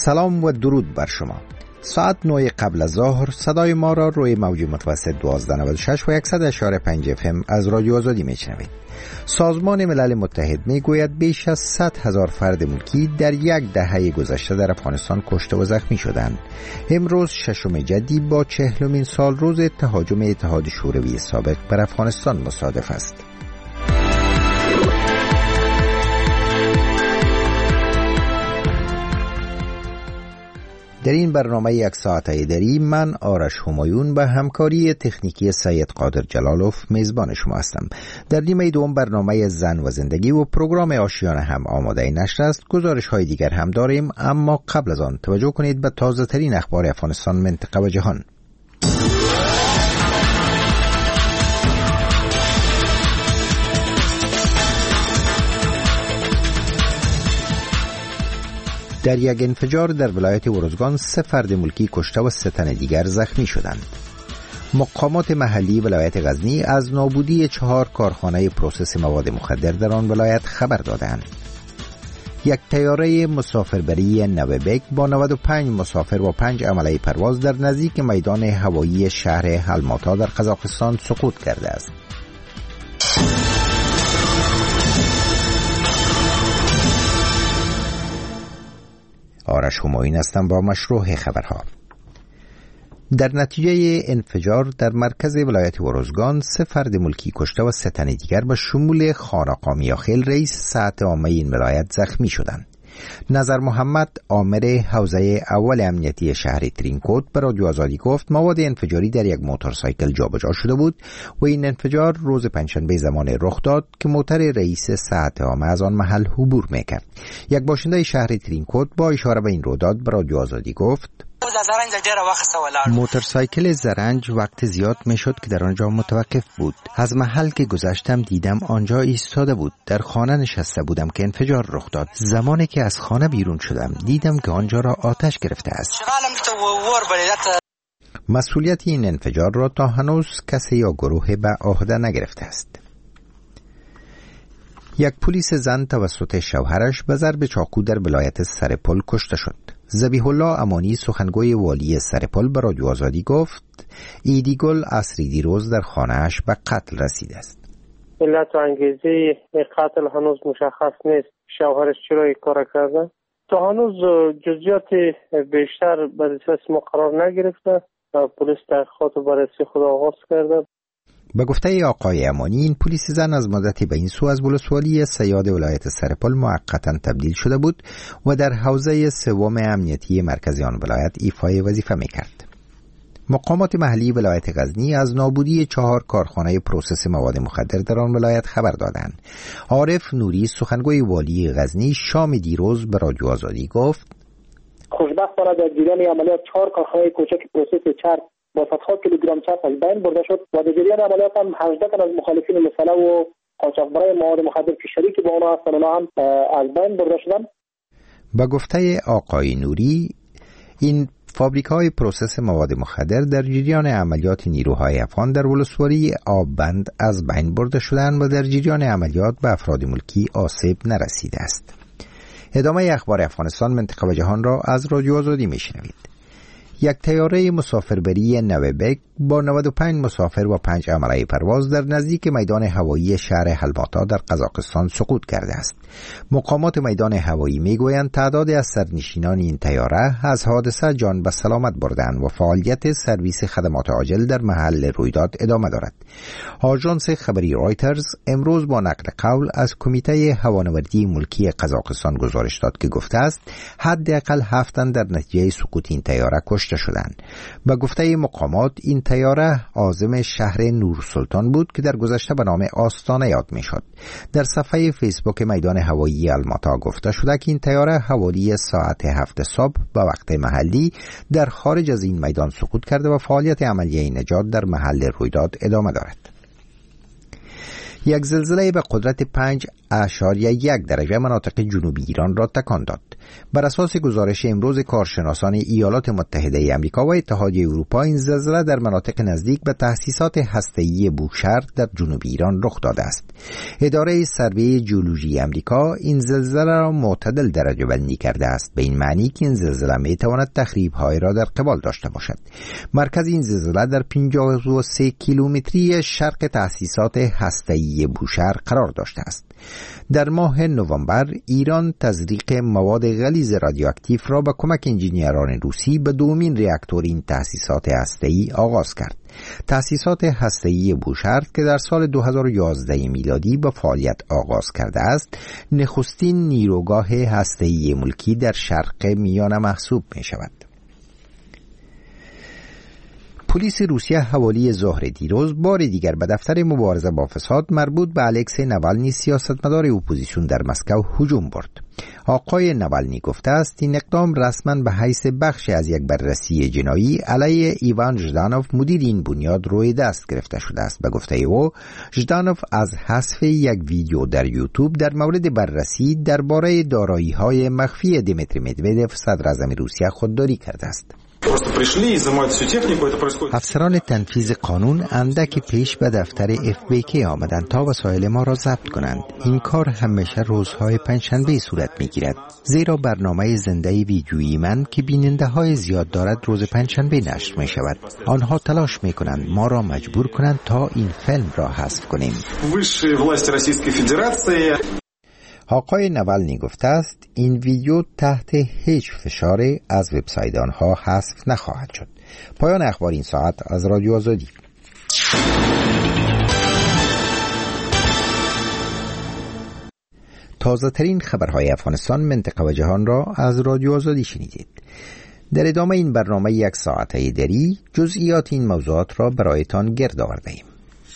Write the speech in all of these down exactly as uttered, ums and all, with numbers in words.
سلام و درود بر شما. ساعت نه قبل از ظهر صدای ما را روی موج متوسط دوازده نود و شش و صد و یک و پنج اف ام از رادیو آزادی میشنوید. سازمان ملل متحد میگوید بیش از صد هزار فرد ملکی در یک دهه گذشته در افغانستان کشته و زخمی شدند. امروز ششم جدی با چهلمین سال روز تهاجم اتحاد شوروی سابق بر افغانستان مصادف است. در این برنامه یک ساعته دری من آرش همایون به همکاری تکنیکی سید قادر جلالوف میزبان شما هستم. در نیمه دوم برنامه زن و زندگی و پروگرام آشیانه هم آماده نشر است. گزارش های دیگر هم داریم، اما قبل از آن توجه کنید به تازه ترین اخبار افغانستان، منطقه و جهان. در یک انفجار در ولایت ارزگان سه فرد ملکی کشته و سه تن دیگر زخمی شدند. مقامات محلی ولایت غزنی از نابودی چهار کارخانه پروسس مواد مخدر در آن ولایت خبر دادند. یک طیاره مسافربری نوبک با نود و پنج مسافر و پنج عمله پرواز در نزدیک میدان هوایی شهر الماتا در قزاقستان سقوط کرده است. آرش همایون هستم با مشروع خبرها. در نتیجه انفجار در مرکز ولایت ارزگان سه فرد ملکی کشته و سه تن دیگر به شمول خانقا میاخیل رئیس ساعت عامه این ولایت زخمی شدند. نظر محمد عامر حوزه اول امنیتی شهر ترینکوت به رادیو آزادی گفت مواد انفجاری در یک موتورسایکل جابجا شده بود و این انفجار روز پنجشنبه زمان رخ داد که موتر رئیس ساعت عامه از آن محل عبور میکرد. یک باشنده شهر ترینکوت با اشاره به این رویداد به رادیو آزادی گفت موتورسایکل زرنج وقت زیاد میشد که در آنجا متوقف بود. از محل که گذشتم دیدم آنجا ایستاده بود. در خانه نشسته بودم که انفجار رخ داد. زمانی که از خانه بیرون شدم دیدم که آنجا را آتش گرفته است. مسئولیت این انفجار را تا هنوز کسی یا گروه به عهده نگرفته است. یک پلیس زن توسط شوهرش به ضرب چاقو در ولایت سرپل کشته شد. ذبیح الله امانی سخنگوی والی سرپل به رادیو آزادی گفت ایدیگل عصری دیروز در خانه‌اش به قتل رسیده است. علت و انگیزه قتل هنوز مشخص نیست. شوهرش چرا این کار کرده؟ تا هنوز جزئیات بیشتر بر اساس ما قرار نگرفته. پلیس تحقیقات بررسی خود آغاز کرده. به گفته آقای امانی این پلیس زن از مدتی به این سو از ولسوالی صیاد ولایت سرپل موقتا تبدیل شده بود و در حوزه سوم امنیتی مرکزی آن ولایت ایفای وظیفه میکرد. مقامات محلی ولایت غزنی از نابودی چهار کارخانه پروسس مواد مخدر در آن ولایت خبر دادند. عارف نوری سخنگوی والی غزنی شام دیروز به رادیو آزادی گفت خوشبختانه در جریان عملیات چهار کارخانه کوچک پروسس چرب با صدها کیلوگرم چرب از بین برده شد و در جریان عملیات هم هجده تن از مخالفین مسلح و قاچاقبرای مواد مخدر که شریک با آنها هستند آنها هم از بین برده شدند. با گفته آقای نوری این فابریک‌های پروسس مواد مخدر در جریان عملیات نیروهای افغان در ولسوالی آببند از بین برده شدند و در جریان عملیات به افراد ملکی آسیب نرسیده است. ادامه اخبار افغانستان، منطقه و جهان را از رادیو آزادی میشنوید. یک طیاره مسافربری نوبک با نود و پنج مسافر و پنج عمله پرواز در نزدیک میدان هوایی شهر الماتا در قزاقستان سقوط کرده است. مقامات میدان هوایی میگویند تعداد از سرنشینان این طیاره از حادثه جان به سلامت بردند و فعالیت سرویس خدمات عاجل در محل رویداد ادامه دارد. آژانس خبری رایترز امروز با نقل قول از کمیته هوانوردی ملکی قزاقستان گزارش داد که گفته است حداقل هفت تن در نتیجه سقوط این طیاره کشته شدند. به گفته مقامات این طیاره عازم شهر نورسلطان بود که در گذشته به نام آستانه یاد میشد. در صفحه فیسبوک میدان هوایی الماتا گفته شده که این طیاره حوالی ساعت هفت صبح به وقت محلی در خارج از این میدان سقوط کرده و فعالیت عملیه نجات در محل رویداد ادامه دارد. یک زلزله به قدرت پنج اشاریه یک درجه مناطق جنوبی ایران را تکان داد. بر اساس گزارش امروز کارشناسان ایالات متحده آمریکا و اتحادیه اروپا، این زلزله در مناطق نزدیک به تأسیسات هسته‌ای بوشهر در جنوب ایران رخ داده است. اداره سروه ژئولوژی آمریکا این زلزله را معتدل درجه بندی کرده است، به این معنی که این زلزله می تواند تخریب‌های را در قبال داشته باشد. مرکز این زلزله در پنجاه و سه کیلومتری شرق تأسیسات هسته‌ای بوشهر قرار داشته است. در ماه نوامبر ایران تزریق مواد غلیظ رادیواکتیو را با کمک انجینیران روسی به دومین راکتور این تأسیسات هسته‌ای آغاز کرد. تأسیسات هسته‌ای بوشهر که در سال دو هزار و یازده میلادی به فعالیت آغاز کرده است، نخستین نیروگاه هسته‌ای ملکی در شرق میانه محسوب می شود. پلیس روسیه حوالی ظهر دیروز بار دیگر به دفتر مبارزه با فساد مربوط به الکسی نوالنی سیاستمدار اپوزیسیون در مسکو هجوم برد. آقای نوالنی گفته است این اقدام رسما به حیث بخشی از یک بررسی جنایی علیه ایوان ژدانوف مدیر این بنیاد روی دست گرفته شده است. به گفته او، ژدانوف از حذف یک ویدیو در یوتیوب در مورد بررسی درباره دارایی‌های مخفی دیمیتری مدودوف صدر اعظم روسیه خودداری کرده است. افسران تنفیذ قانون اندکی پیش به دفتر اف بی کی آمدند تا وسایل ما را ضبط کنند. این کار همیشه روزهای پنجشنبه صورت میگیرد، زیرا برنامه زنده ویدیویی من که بیننده های زیاد دارد روز پنجشنبه نشر می شود. آنها تلاش می کنند ما را مجبور کنند تا این فیلم را حذف کنیم. آقای نوالنی گفته است این ویدیو تحت هیچ فشار از وبسایت آنها حذف نخواهد شد. پایان اخبار این ساعت از رادیو آزادی. تازه ترین خبرهای افغانستان، منطقه و جهان را از رادیو آزادی شنیدید. در ادامه این برنامه یک ساعته دری جزئیات این موضوعات را برایتان گرد آورده ایم.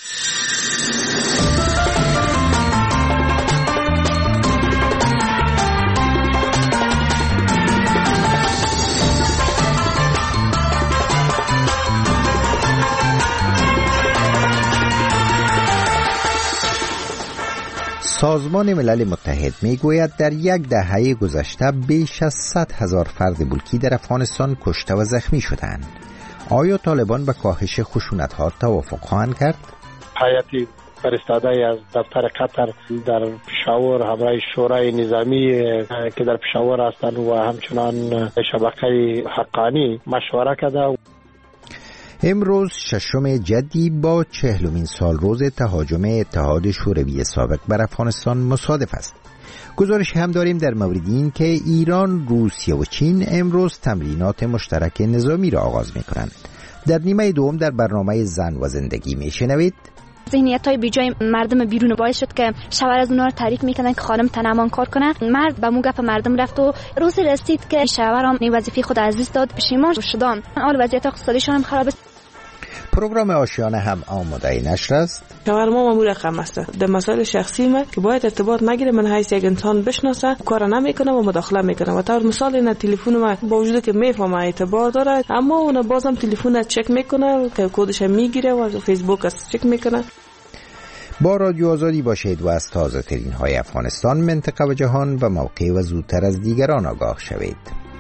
سازمان ملل متحد میگوید در یک دهه گذشته بیش از صد هزار فرد ملکی در افغانستان کشته و زخمی شدند. آیا طالبان به کاهش خشونت‌ها توافق خواهند کرد؟ هیئت فرستاده از دفتر قطر در پشاور همراه شورای نظامی که در پشاور هستند و همچنان شبکه حقانی مشوره کرده. امروز ششم جدی با چهلمین سال روز تهاجم اتحاد شوروی سابق بر افغانستان مصادف است. گزارش هم داریم در مورد این که ایران، روسیه و چین امروز تمرینات مشترک نظامی را آغاز می کنند. در نیمه دوم در برنامه زن و زندگی می شنوید ذهنیت‌های بیجای مردم بیرون باعث شد که شوهر از اونها رو تحریک میکنن که خانم تنمان کار کنه. مرد به مو گپ مردم رفت و روزی رسید که شوهرم این وظیفه خود از دست داد، پشیمان شدن. حال وضعیت اقتصادیشون هم خراب است. پروگرام آشیانه هم آماده نشر است. شوهر ما مامور رقم است. در مسائل شخصی ما که باید ارتباط نگیره، من حیث یک انسان بشناسه کار نمیکنه و مداخله میکنه و طور مثال این تلفن ما با وجود که میفهمه اعتبار داره، اما اون بازم تلفن چک میکنه که کدش میگیره و فیسبوک اس چک میکنه. با رادیو آزادی باشید و از تازه ترین های افغانستان، منطقه و جهان و موقع و زودتر از دیگران آگاه شوید.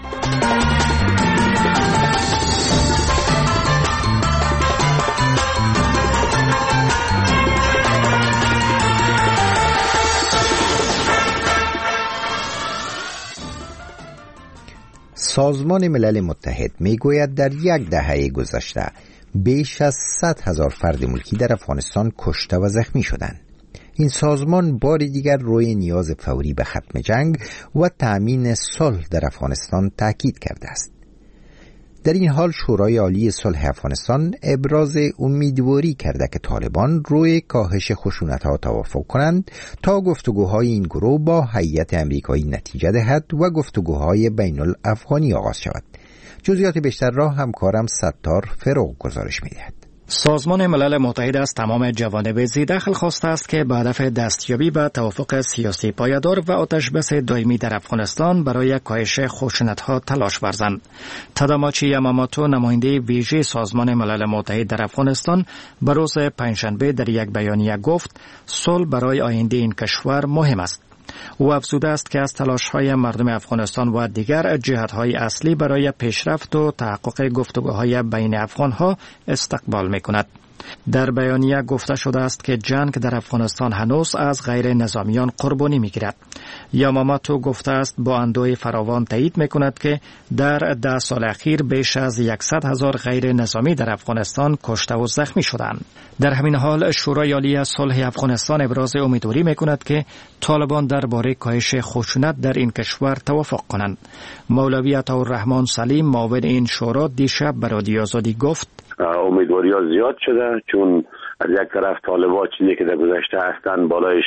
سازمان ملل متحد میگوید در یک دهه گذشته بیش از صد هزار فرد ملکی در افغانستان کشته و زخمی شدند. این سازمان بار دیگر روی نیاز فوری به ختم جنگ و تأمین صلح در افغانستان تاکید کرده است. در این حال شورای عالی صلح افغانستان ابراز امیدواری کرده که طالبان روی کاهش خشونت‌ها توافق کنند تا گفتگوهای این گروه با هیئت آمریکایی نتیجه دهد و گفتگوهای بین الافغانی آغاز شود. جزئیات بیشتر را همکارم ستار فروغ گزارش می‌دهد. سازمان ملل متحد از تمام جوانب ذی‌دخل خواسته است که به هدف دستیابی به توافق سیاسی پایدار و آتش‌بس دائمی در افغانستان برای کاهش خشونت‌ها تلاش ورزند. تاداماچی یاماموتو، نماینده ویژه سازمان ملل متحد در افغانستان، به روز پنجشنبه در یک بیانیه گفت صلح برای آینده این کشور مهم است. او افزوده است که از تلاش‌های مردم افغانستان و دیگر جهت‌های اصلی برای پیشرفت و تحقق گفتگوهای بین افغان‌ها استقبال می‌کند. در بیانیه گفته شده است که جنگ در افغانستان هنوز از غیر نظامیان قربانی می‌گیرد. یاماموتو گفته است با اندوه فراوان تایید می‌کند که در ده سال اخیر بیش از صد هزار غیر نظامی در افغانستان کشته و زخمی شدند. در همین حال شورای عالی صلح افغانستان ابراز امیدواری می‌کند که طالبان درباره کاهش خشونت در این کشور توافق کنند. مولوی عطاالرحمن سلیم، معاون این شورا، دیشب به رادیو آزادی گفت امیدواری ها زیاد شده، چون از یک طرف طالبان چیزی که در گذشته هستند بالایش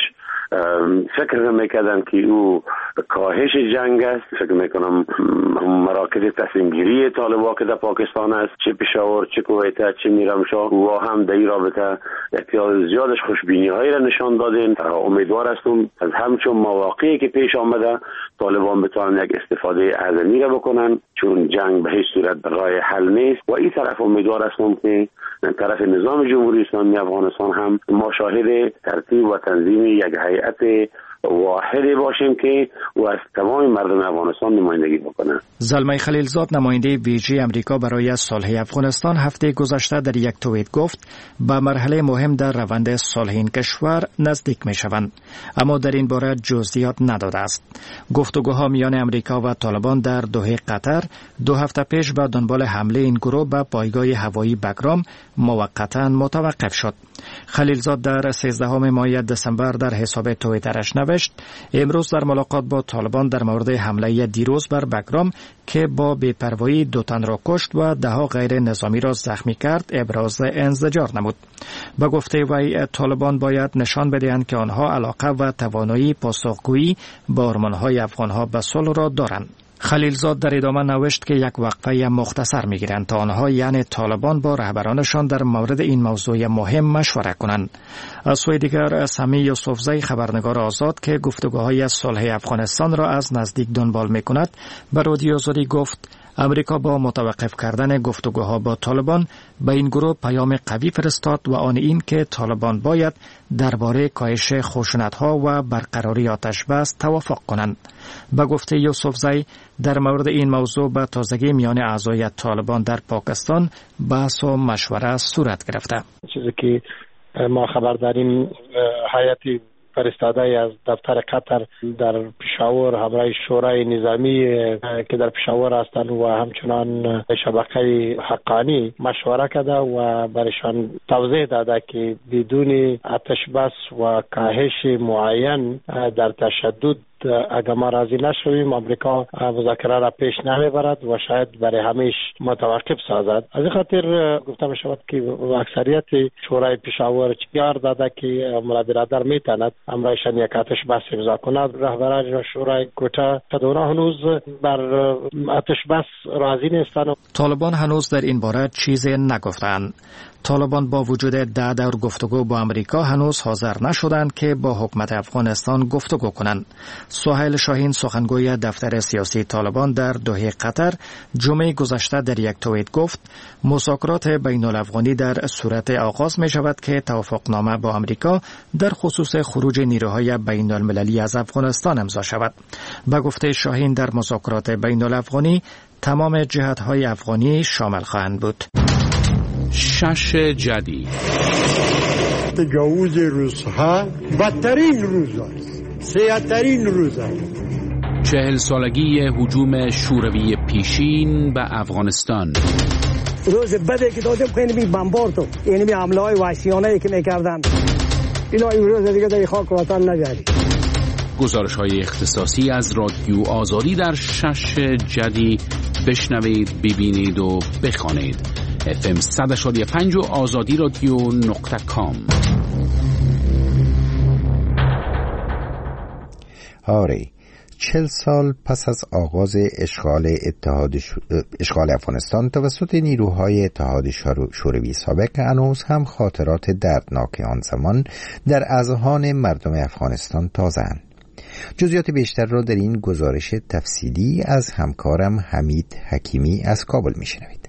فکر میکردن که او کاهش جنگ است. فکر میکنم مراکز تصمیم گیری طالبان که در پاکستان است، چه پشاور، چه کویت، چه میرمشاه، و هم در این رابطه احتیاط زیادش خوشبینی هایی را نشان دادن. امیدوار هستم از همچون مواقعی که پیش آمده طالبان بتوانند یک استفاده اعظمی را بکنن، چون جنگ به هیچ صورت راه حل نیست. و این طرف امیدوار هستم که طرف نظام جمهوری اسلامی افغانستان هم ما شاهد ترتیب و تنظیم یک هیئت واحدی باشیم که و از تمام مردم افغانستان نمایندگی بکنه. زلمه خلیلزاد، نماینده ویژه امریکا برای صلح افغانستان، هفته گذشته در یک توییت گفت به مرحله مهم در روند صلح این کشور نزدیک می شوند، اما در این باره جزئیات نداده است. گفتگوها میان امریکا و طالبان در دوحه قطر دو هفته پیش به دنبال حمله این گروه به پایگاه هوایی بگرام موقتا متوقف شد. خلیلزاد در سیزدهم ماه دسامبر در حساب توییترش نوشت امروز در ملاقات با طالبان در مورد حمله دیروز بر بگرام که با بی‌پروایی دو تن را کشت و دهها غیر نظامی را زخمی کرد ابراز انزجار نمود. به گفته وی طالبان باید نشان بدهند که آنها علاقه و توانایی پاسخگویی با آرمان‌های افغان‌ها به صلح را دارند. خلیلزاد در ادامه نوشت که یک وقفه مختصر می‌گیرند تا آنها یعنی طالبان با رهبرانشان در مورد این موضوع مهم مشوره کنند. از سوی دیگر سمی یوسفزی، خبرنگار آزاد که گفتگوهای صلح افغانستان را از نزدیک دنبال می‌کند، به رادیو آزادی گفت امریکا با متوقف کردن گفتگوها با طالبان به این گروه پیام قوی فرستاد و آن این که طالبان باید درباره کاهش خشونت‌ها و برقراری آتش‌بس توافق کنند. به گفته یوسفزی در مورد این موضوع به تازگی میان اعضای طالبان در پاکستان بحث و مشوره صورت گرفته. چیزی که ما خبر داریم هیئت فرستاده از دفتر قطر در پشاور همراه شورای نظامی که در پشاور هستند و همچنان شبکه حقانی مشوره کرده و برایشان توضیح داده که بدون آتش بس و کاهش معین در تشدد اگر ما راضی نشویم امریکا مذاکره را پیش نمیبرد و شاید برای همیشه متوقف سازد. از این خاطر گفته می شود که اکثریت شورای پشاور یار داده که مولا برادر میتواند امرایشان یک آتش بس امضا کند. رهبران شورای کوتا تا هنوز بر آتش بس راضی نیستند. طالبان هنوز در این باره چیزی نگفتند. طالبان با وجود ده دور گفتگو با امریکا هنوز حاضر نشدند که با حکومت افغانستان گفتگو کنند. سهیل شاهین، سخنگوی دفتر سیاسی طالبان در دوحه قطر، جمعه گذشته در یک توییت گفت مذاکرات بین الافغانی در صورت آغاز می شود که توافقنامه با امریکا در خصوص خروج نیروهای بین المللی از افغانستان امضا شود. به گفته شاهین در مذاکرات بین الافغانی تمام جهت‌های افغانی شامل خواهند بود. شش جدید تجاوز روزها بدترین روز است، سیاه‌ترین روز است. چهل سالگی هجوم شوروی پیشین به افغانستان. روز بدی که دادم خیلی می بمباردو، یعنی می حمله های وحشیانه که میکردن، اینا این روز دیگه در خاک وطن نگردید. گزارش های اختصاصی از رادیو آزادی در شش جدید بشنوید، ببینید و بخوانید. اف ام صد و پنج و آزادی رادیو نقطه کام. آره، چهل سال پس از آغاز اشغال اتحاد ش... اشغال افغانستان توسط نیروهای اتحاد شوروی سابق هنوز هم خاطرات دردناک آن زمان در اذهان مردم افغانستان تازه‌اند. جزئیات بیشتر را در این گزارش تفصیلی از همکارم حمید حکیمی از کابل میشنوید.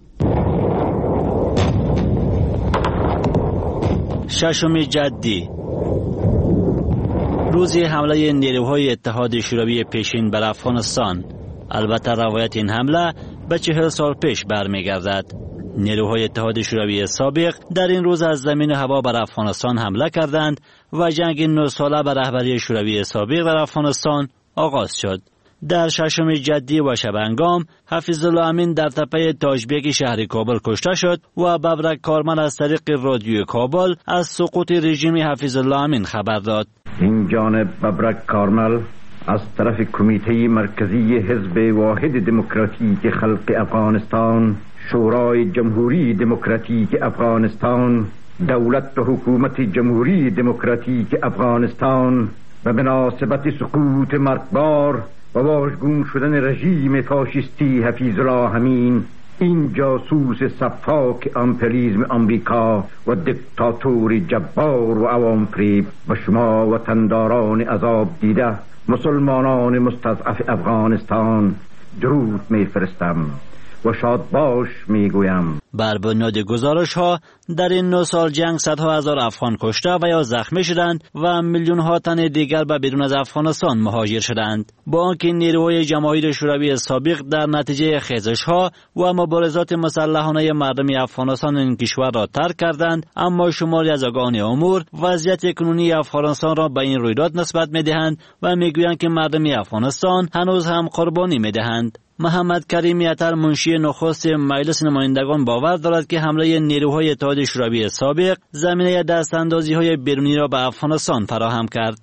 ششم جدی، روزی حمله نیروهای اتحاد شوروی پیشین بر افغانستان. البته روایت این حمله به چهل سال پیش برمیگردد. نیروهای اتحاد شوروی سابق در این روز از زمین و هوا بر افغانستان حمله کردند و جنگ نه ساله بر رهبری شوروی سابق در افغانستان آغاز شد. در ششم جدی و شبانگام حفیظ الله امین در تپه تاجبیک شهر کابل کشته شد و ببرک کارمن از طریق رادیوی کابل از سقوط رژیم حفیظ الله امین خبر داد. این جانب ببرک کارمل از طرف کمیته مرکزی حزب واحد دموکراتیک خلق افغانستان، شورای جمهوری دموکراتیک افغانستان، دولت و حکومت جمهوری دموکراتیک افغانستان و به مناسبت سقوط مرگبار و واژگون شدن رژیم فاشیستی حفیظ الله امین، این جاسوس صفاک امپریالیسم آمریکا و دیکتاتور جبار و عوام فریب و شما وطنداران عذاب دیده مسلمانان مستضعف افغانستان درود میفرستم و شاد باش میگویم. بر بنیاد گزارش ها در این نه سال جنگ صدها هزار افغان کشته و یا زخمی شدند و میلیون ها تن دیگر به بیرون از افغانستان مهاجر شدند. با آنکه نیروهای جماهیر شوروی سابق در نتیجه خیزش ها و مبارزات مسلحانه مردم افغانستان این کشور را ترک کردند، اما شماری از آگاهان امور وضعیت کنونی افغانستان را به این رویداد نسبت میدهند و میگویند که مردم افغانستان هنوز هم قربانی میدهند. محمد کریم عطر منشی نخست مجلس نمایندگان باور دارد که حمله نیروهای اتحاد شوروی سابق زمینه دستاندازی های بیرونی را به افغانستان فراهم کرد.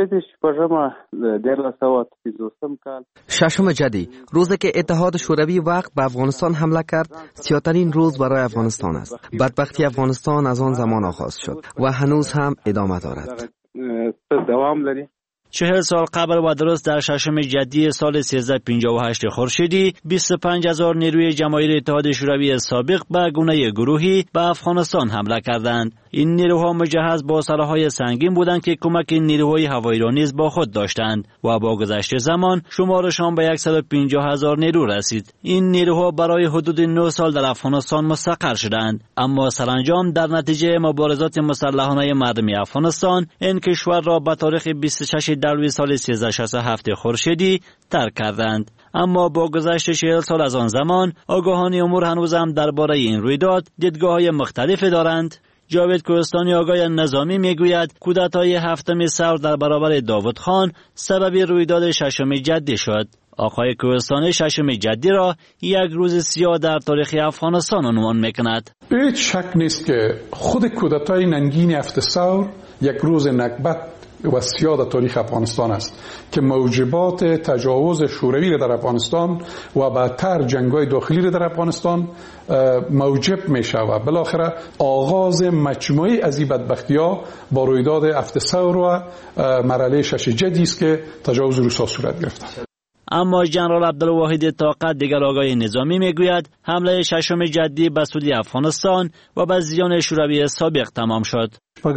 ششم جدی، روزی که اتحاد شوروی وقت به افغانستان حمله کرد، سیاه‌ترین روز برای افغانستان است. بدبختی افغانستان از آن زمان آغاز شد و هنوز هم ادامه دارد. دوام لري. چهل سال قبل و درست در ششم جدی سال سیزده پنجاه و هشت خورشیدی بیست و پنج هزار نیروی جماهیر اتحاد شوروی سابق به گونه گروهی به افغانستان حمله کردند. این نیروها مجهز با سلاح‌های سنگین بودند که کمک نیروهای هوایی را نیز با خود داشتند و با گذشت زمان شمارشان به صد و پنجاه هزار نیرو رسید. این نیروها برای حدود نه سال در افغانستان مستقر شدند، اما سرانجام در نتیجه مبارزات مسلحانه مردم افغانستان این کشور را به تاریخ بیست و شش دلوی سال سیزده شصت و هفت خورشیدی ترک کردند. اما با گذشت چهل سال از آن زمان آگاهان امور هنوز هم درباره این رویداد دیدگاه‌های مختلفی دارند. جاوید کوهستانی آگاه نظامی میگوید کودتای هفتم ثور در برابر داوود خان سبب رویداد ششم جدی شد. آقای کوهستانی ششم جدی را یک روز سیاه در تاریخ افغانستان عنوان میکند. هیچ شک نیست که خود کودتای ننگین هفت ثور یک روز نکبت و سیاه در تاریخ افغانستان است که موجبات تجاوز شوروی در افغانستان و بعدتر جنگ‌های داخلی را در افغانستان موجب می شود. بالاخره آغاز مجموعی از این بدبختی‌ها با رویداد هفت ثور و مرحله شش جدی است که تجاوز روس‌ها صورت گرفت. اما جنرال عبدالواحد طاقت دیگر آقای نظامی میگوید حمله ششم جدی به سود افغانستان و به زیان شوروی سابق تمام شد.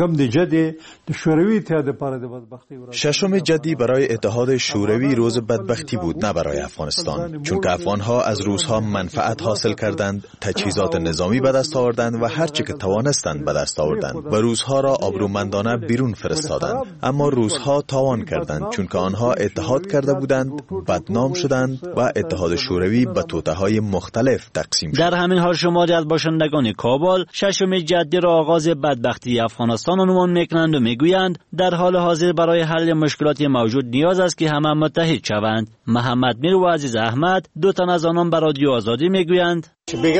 ششم جدی برای اتحاد شوروی روز بدبختی بود، نه برای افغانستان، چون که افغانها از روسها منفعت حاصل کردند، تجهیزات نظامی به دست آوردند و هر چه که توانستند به دست آوردند و روسها را آبرومندانه بیرون فرستادند. اما روسها تاوان کردند، چون که آنها اتحاد کرده بودند، بدنام شدند و اتحاد شوروی به توطئه‌های مختلف تقسیم شد. در همین حال شماری از باشندگان کابل ششم جدی را آغاز بدبختی افغانستان عنوان میکنند و میگویند در حال حاضر برای حل مشکلات موجود نیاز است که همه متحد شوند. محمد میر و عزیز احمد دو تن از آنان به رادیو آزادی میگویند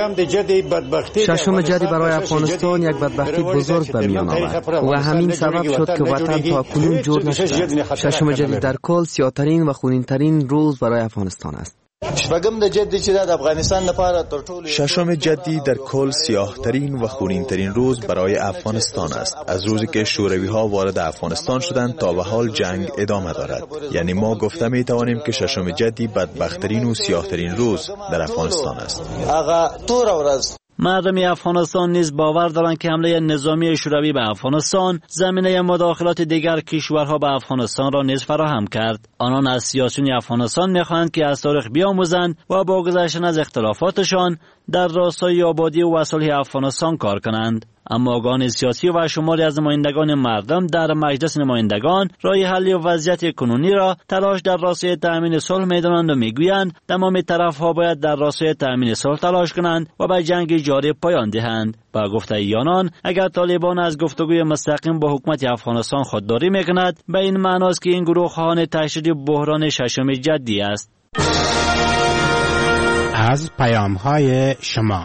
ششم جدی برای افغانستان یک بدبختی بزرگ به میان آورد و همین سبب شد که وطن تا کنون جور نشده. ششم جدی در کل سیاه‌ترین و خونین‌ترین روز برای افغانستان است. ششم جدی در کل سیاه ترین و خونین ترین روز برای افغانستان است. از روزی که شوروی ها وارد افغانستان شدند تا به حال جنگ ادامه دارد. یعنی ما گفته می توانیم که ششم جدی بدبختترین و سیاه ترین روز در افغانستان است. مردم افغانستان نیز باور دارند که حمله نظامی شوروی به افغانستان زمینه مداخلات دیگر کشورها به افغانستان را نیز فراهم کرد. آنان از سیاسیون افغانستان می‌خواهند که از تاریخ بیاموزند و با گذشتن از اختلافاتشان در راستای آبادی و صلح افغانستان کار کنند. اما آگاهان سیاسی و شماری از نمایندگان مردم در مجلس نمایندگان راه حل وضعیت کنونی را تلاش در راستای تأمین صلح می‌دانند و می‌گویند تمام طرف‌ها باید در راستای تأمین صلح تلاش کنند و به جنگ جاری پایان دهند. با گفته آنان اگر طالبان از گفتگوی مستقیم با حکومت افغانستان خودداری می‌کند به این معناست که این گروه خواهان تشدید بحران ششم جدی است. از پیام‌های شما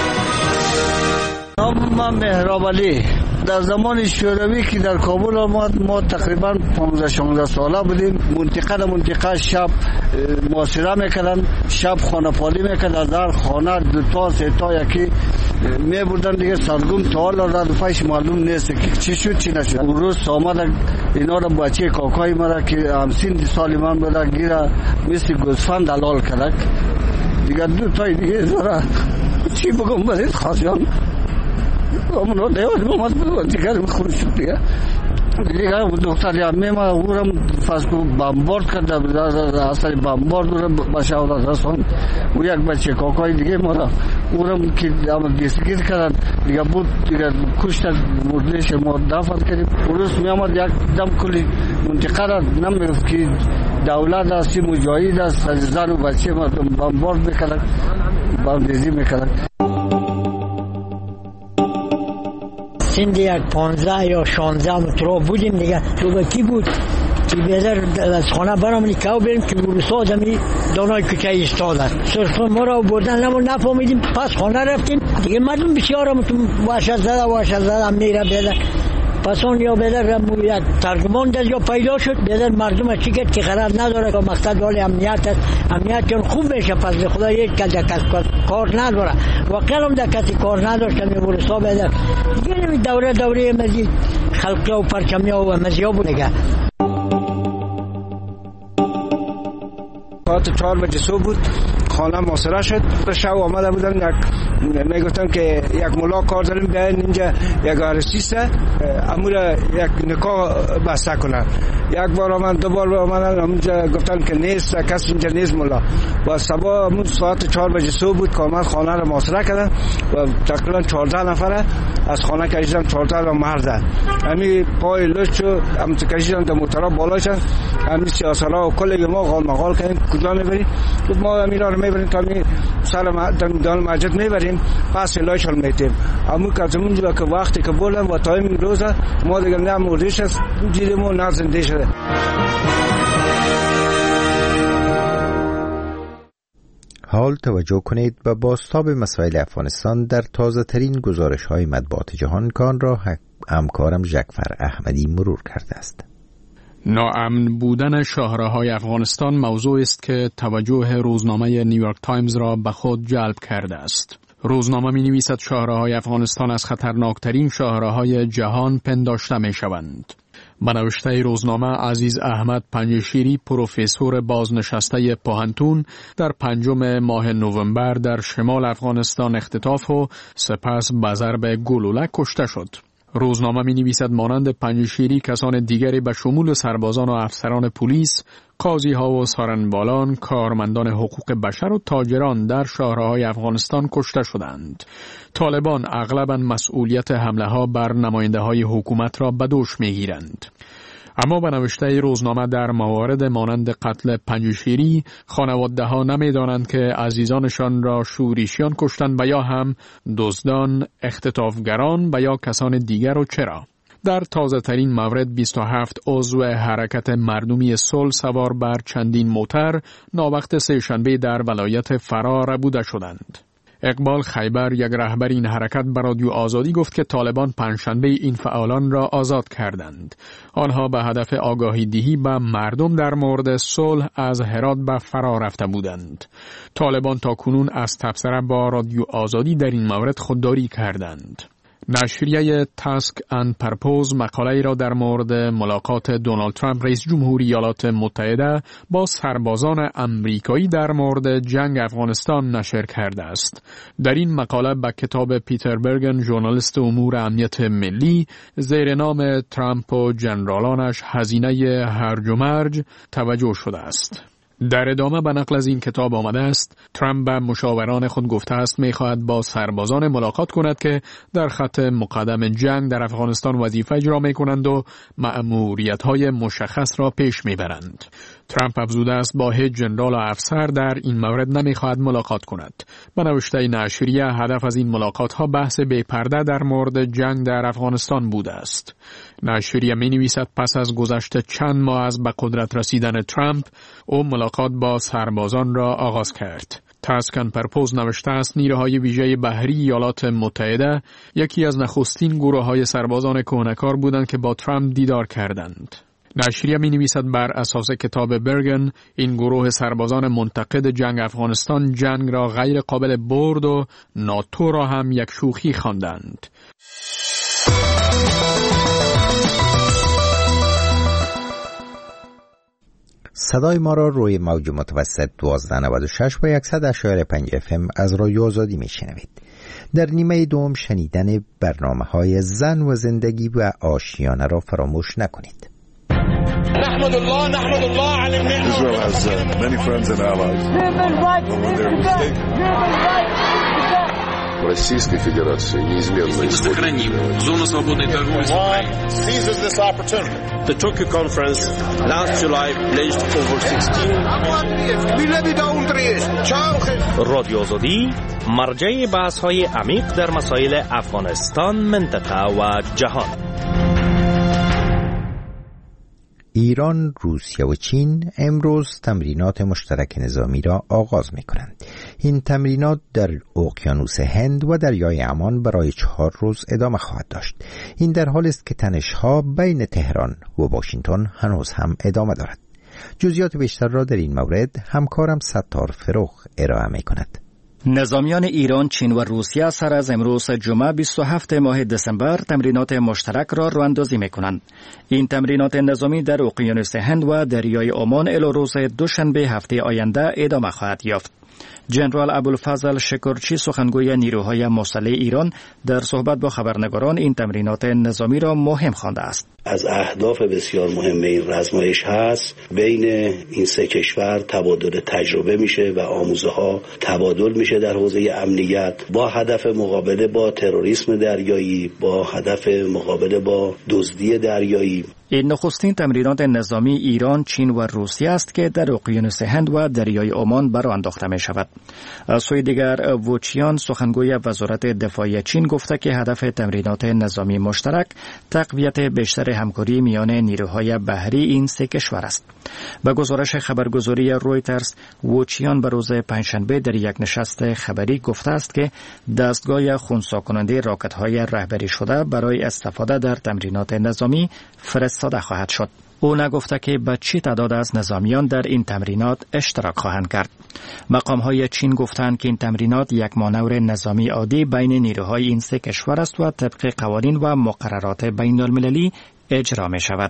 نام مهراب علی. در زمان شوروی که در کابل آمد ما تقریبا پانزده شانزده ساله بودیم. منطقه در منطقه شب محاصره میکردن، شب خانه‌پالی میکردن، از هر خانه دو تا سه تا یکی میبردن دیگه. سرگم تا حالا ردفعش معلوم نیست که چی شد چی نشد. اون روز آمد اینا رو بچه کاکای مرا که همسین سالی من بوده گیره مثل گوسفند حلال کرد دیگه. دو تای دیگه زره چی بگم برید خواستیان امنا دیوار محمد بود دیگر میخوری شد دیگه. دیگه دکتر یامی ما اورم فاسکو بمبارد کرد، اصلا بمبارد رو بشاورت رسان و یک بچه کاکای دیگه ما را اورم که اما دستگیر کردن دیگه بود دیگه کشت مردهش ما دفن کردیم. روز می آمد یک دم کلی منطقه را نمیگفت که دولت است مجاهد است، زن و بچه ما بمبارد میکردن، بمبارد میکردن. سند یک پانزده یا شانزده متر بودیم دیگه. تو کی بود که بیادر از خانه برامونی که بریم که بروسا آدمی دانای کچه ایستاد است. صرف ما را بردن نمون نفهمیدیم. پس خانه رفتیم دیگه. مردم بسیار هم تو وحشت زده وحشت زده هم میره بیادر. پس اون یا بیادر یک ترجمان در جا پیدا شد. بیادر مردم چی کرد که قرار نداره که مقصد والی امنیت است. امنیت چون خوب بشه پس به خدا یک کل کس کار نداره. واقعا هم در کسی کار نداشتم یه برسا بیادر. دیگه نمی دوره دوره مزید خلقی و پرچمی و مزیا بود دیگه. ساعت چهار بجه صبح بود، خانه محاصره شد. شب آمده بودن یک میگفتن که یک ملا کار داریم بیاین اینجا یک آرسیسته امور یک نکاح بسته کنن. یک بار آمدن دو بار آمدن اونجا گفتن که نیست کسی اینجا نیست ملا. و صبح همون ساعت چهار بجه صبح بود که آمد خانه رو محاصره کردن و تقریبا چهارده نفره از خانه کشیدن، چهارده را مرده. همین پای لشو هم کشیدن در موتورا بالاشن. همین سیاسالا و کل ما غال مغال کردیم کجا میبریم؟ ما همینا رو میبریم تا می سر دان مسجد میبریم پس لایشون میتیم. اما که اونجا که وقتی که بولن و تا این روز ما دیگه نه مردش است دیدیم و نه زنده شده. حال توجه کنید به بازتاب مسائل افغانستان در تازه ترین گزارش های مطبوعات جهان کان را همکارم جعفر احمدی مرور کرده است. ناامن بودن شاهراهای افغانستان موضوع است که توجه روزنامه نیویورک تایمز را به خود جلب کرده است. روزنامه می نویسد شاهراهای افغانستان از خطرناکترین شاهراهای جهان پنداشته می شوند. به نوشته روزنامه عزیز احمد پنجشیری پروفسور بازنشسته پوهنتون در پنجم ماه نوامبر در شمال افغانستان اختطاف و سپس به ضرب گلوله کشته شد. روزنامه می نویسد مانند پنجشیری کسان دیگری به شمول سربازان و افسران پلیس، قاضی ها و سارنبالان، کارمندان حقوق بشر و تاجران در شهرهای افغانستان کشته شدند. طالبان اغلباً مسئولیت حمله ها بر نماینده های حکومت را به دوش می گیرند. اما به نوشته روزنامه در موارد مانند قتل پنجشیری خانواده ها نمی دانند که عزیزانشان را شورشیان کشتند و یا هم دزدان، اختطافگران و یا کسان دیگر و چرا. در تازه ترین مورد بیست و هفت عضو حرکت مردمی صلح سوار بر چندین موتر ناوقت سه‌شنبه در ولایت فرا ربوده شدند. اقبال خیبر، یک رهبر این حرکت، به رادیو آزادی گفت که طالبان پنجشنبه این فعالان را آزاد کردند. آنها به هدف آگاهی دهی به مردم در مورد صلح از هرات به فرار رفته بودند. طالبان تاکنون از تبصره با رادیو آزادی در این مورد خودداری کردند. نشریه تاسک اند پرپوز مقاله را در مورد ملاقات دونالد ترامپ رئیس جمهوری ایالات متحده با سربازان امریکایی در مورد جنگ افغانستان نشر کرده است. در این مقاله به کتاب پیتر برگن، ژورنالیست امور امنیت ملی، زیر نام ترامپ و جنرالانش هزینه هرج و مرج توجه شده است. در ادامه به نقل از این کتاب آمده است ترامپ به مشاوران خود گفته است می‌خواهد با سربازان ملاقات کند که در خط مقدم جنگ در افغانستان وظیفه اجرا می‌کنند و مأموریت‌های مشخص را پیش می‌برند. ترامپ افزوده است با هیچ جنرال و افسر در این مورد نمی‌خواهد ملاقات کند. به نوشته نشریه هدف از این ملاقات‌ها بحث بی پرده در مورد جنگ در افغانستان بوده است. نشریه می‌نویسد پس از گذشت چند ماه از به قدرت رسیدن ترامپ، او ملاقات با سربازان را آغاز کرد. تاسک اند پرپوز نوشته است نیروهای ویژه بحری ایالات متحده یکی از نخستین گروه‌های سربازان کهنه‌کار بودند که با ترامپ دیدار کردند. نشریه می نویسد بر اساس کتاب برگن این گروه سربازان منتقد جنگ افغانستان جنگ را غیر قابل برد و ناتو را هم یک شوخی خواندند. صدای ما را روی موج متوسط دوازده نود و شش و صد و شش و پنج اف ام از رادیو آزادی می شنوید. در نیمه دوم شنیدن برنامه های زن و زندگی و آشیانه را فراموش نکنید. نحمد الله نحمد الله على النعمة. Israel has uh, many friends and allies. В Российской Федерации неизменно сохраним зону свободной торговли. Seizes this opportunity. The Tokyo conference last July pledged over sixteen. رادیو آزادی مرجع بحث‌های عمیق در مسائل افغانستان، منطقه و جهان. ایران، روسیه و چین امروز تمرینات مشترک نظامی را آغاز می کنند. این تمرینات در اقیانوس هند و دریای عمان برای چهار روز ادامه خواهد داشت. این در حالی است که تنش‌ها بین تهران و واشنگتن هنوز هم ادامه دارد. جزئیات بیشتر را در این مورد همکارم ستار فروخ ارائه می کند. نظامیان ایران، چین و روسیه سر از امروز جمعه بیست و هفتم ماه دسامبر تمرینات مشترک را راه‌اندازی می‌کنند. این تمرینات نظامی در اقیانوس هند و دریای عمان الی روز دوشنبه هفته آینده ادامه خواهد یافت. جنرال ابوالفضل شکرچی، سخنگوی نیروهای مسلح ایران، در صحبت با خبرنگاران این تمرینات نظامی را مهم خوانده است. از اهداف بسیار مهم این رزمایش هست بین این سه کشور تبادل تجربه میشه و آموزه ها تبادل میشه در حوزه امنیت با هدف مقابله با تروریسم دریایی، با هدف مقابله با دزدی دریایی. این نخستین تمرینات نظامی ایران، چین و روسیه است که در اقیانوس هند و دریای عمان برآ انداخته می شود. از سوی دیگر ووچیان، سخنگوی وزارت دفاع چین، گفته که هدف تمرینات نظامی مشترک تقویت بیشتر همکاری میان نیروهای بحری این سه کشور است. به گزارش خبرگزاری رویترز، ووچیان به روز پنجشنبه در یک نشست خبری گفته است که دستگاه خنثی کننده راکت‌های رهبری شده برای استفاده در تمرینات نظامی فرستاده خواهد شد. او نگفته که به چه تعداد از نظامیان در این تمرینات اشتراک خواهند کرد. مقام‌های چین گفتند که این تمرینات یک مانور نظامی عادی بین نیروهای این سه کشور است و طبق قوانین و مقررات بین‌المللی اجرا می شود.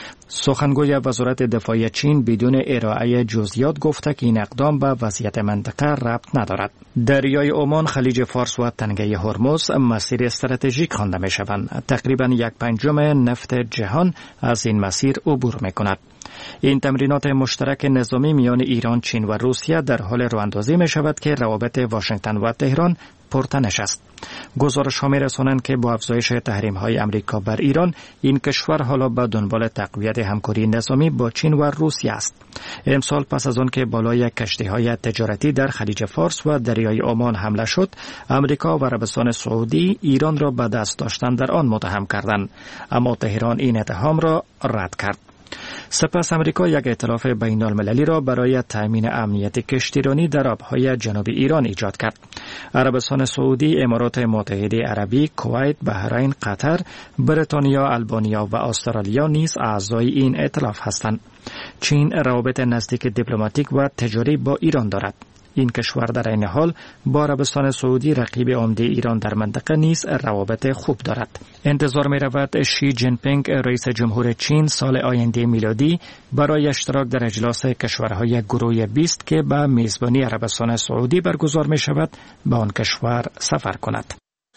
سخنگوی وزارت دفاع چین بدون ارائه جزئیات گفته که این اقدام به وضعیت منطقه ربط ندارد. دریای عمان، خلیج فارس و تنگه هرمز مسیر استراتژیک خوانده می شوند. تقریبا یک پنجم نفت جهان از این مسیر عبور می کند. این تمرینات مشترک نظامی میان ایران، چین و روسیه در حال راه‌اندازی می شود که روابط واشنگتن و تهران پرتنش است. گزارش ها می رسانند که با افزایش تحریم های امریکا بر ایران، این کشور حالا به دنبال تقویت همکاری نظامی با چین و روسیه است. امسال پس از آن که بالای کشتی های تجارتی در خلیج فارس و دریای عمان حمله شد، امریکا و عربستان سعودی ایران را به دست داشتن در آن متهم کردند، اما تهران این اتهام را رد کرد. سپس امریکا یک ائتلاف بین المللی را برای تأمین امنیت کشتیرانی در آبهای جنوب ایران ایجاد کرد. عربستان سعودی، امارات متحده عربی، کویت، بحرین، قطر، بریتانیا، آلبانیا و استرالیا نیز اعضای این ائتلاف هستند. چین روابط نزدیک دیپلماتیک و تجاری با ایران دارد. این کشور در این حال با عربستان سعودی، رقیب عمده ایران در منطقه، نیز روابط خوب دارد. انتظار می رود شی جین پینگ رئیس جمهور چین سال آینده میلادی برای اشتراک در اجلاس کشورهای گروه بیست که به میزبانی عربستان سعودی برگزار می شود به آن کشور سفر کند.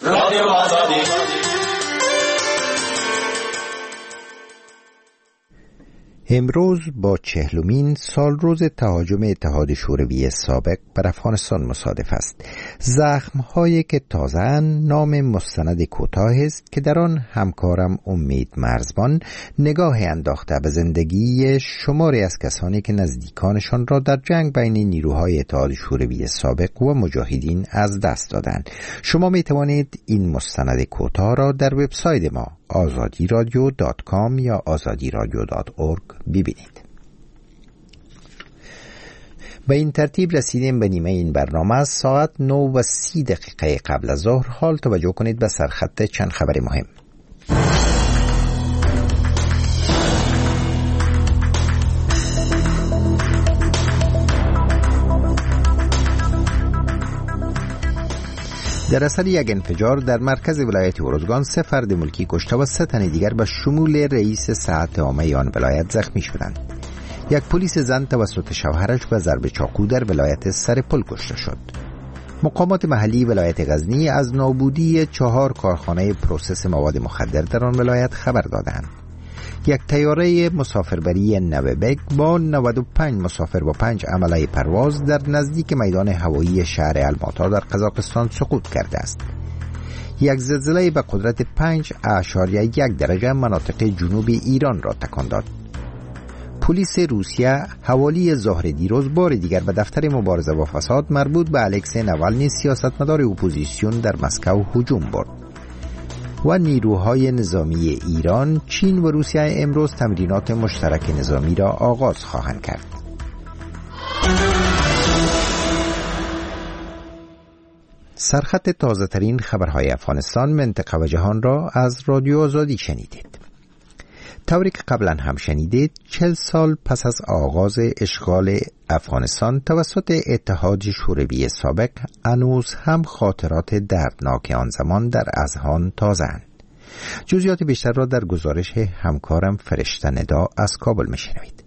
امروز با چهلمین سال روز تهاجم اتحاد شوروی سابق بر افغانستان مصادف است. زخم‌هایی که تازه‌اند نام مستند کوتاه است که در آن همکارم امید مرزبان نگاه انداخته به زندگی شماری از کسانی که نزدیکانشان را در جنگ بین نیروهای اتحاد شوروی سابق و مجاهدین از دست دادند. شما می توانید این مستند کوتاه را در وبسایت ما آزادی رادیو دات کام یا آزادی رادیو دات اورگ ببینید. به این ترتیب رسیدیم به نیمه این برنامه. از ساعت نه و سی دقیقه قبل از ظهر حال توجه کنید به سرخط چند خبر مهم. در اثر یک انفجار در مرکز ولایت اروزگان سه فرد ملکی کشته و سه تن دیگر به شمول رئیس صحت عامه آن ولایت زخمی شدند. یک پلیس زن توسط شوهرش به ضرب چاقو در ولایت سرپل کشته شد. مقامات محلی ولایت غزنی از نابودی چهار کارخانه پروسس مواد مخدر در آن ولایت خبر دادند. یک طیاره مسافربری نوبگ با نود و پنج مسافر و پنج عمله پرواز در نزدیک میدان هوایی شهر الماتا در قزاقستان سقوط کرده است. یک زلزله به قدرت پنج اعشاریه یک درجه مناطق جنوب ایران را تکان داد. پلیس روسیه حوالی ظهر دیروز بار دیگر به دفتر مبارزه با فساد مربوط به الکسی ناوالنی سیاستمدار اپوزیسیون در مسکو هجوم برد. و نیروهای نظامی ایران، چین و روسیه امروز تمرینات مشترک نظامی را آغاز خواهند کرد. سرخط تازه ترین خبرهای افغانستان، منطقه و جهان را از رادیو آزادی شنیدید. طوری که قبلا هم شنیدید، چهل سال پس از آغاز اشغال افغانستان توسط اتحاد شوروی سابق هنوز هم خاطرات دردناک آن زمان در اذهان تازه‌اند. جزئیات بیشتر را در گزارش همکارم فرشته ندا از کابل میشنوید.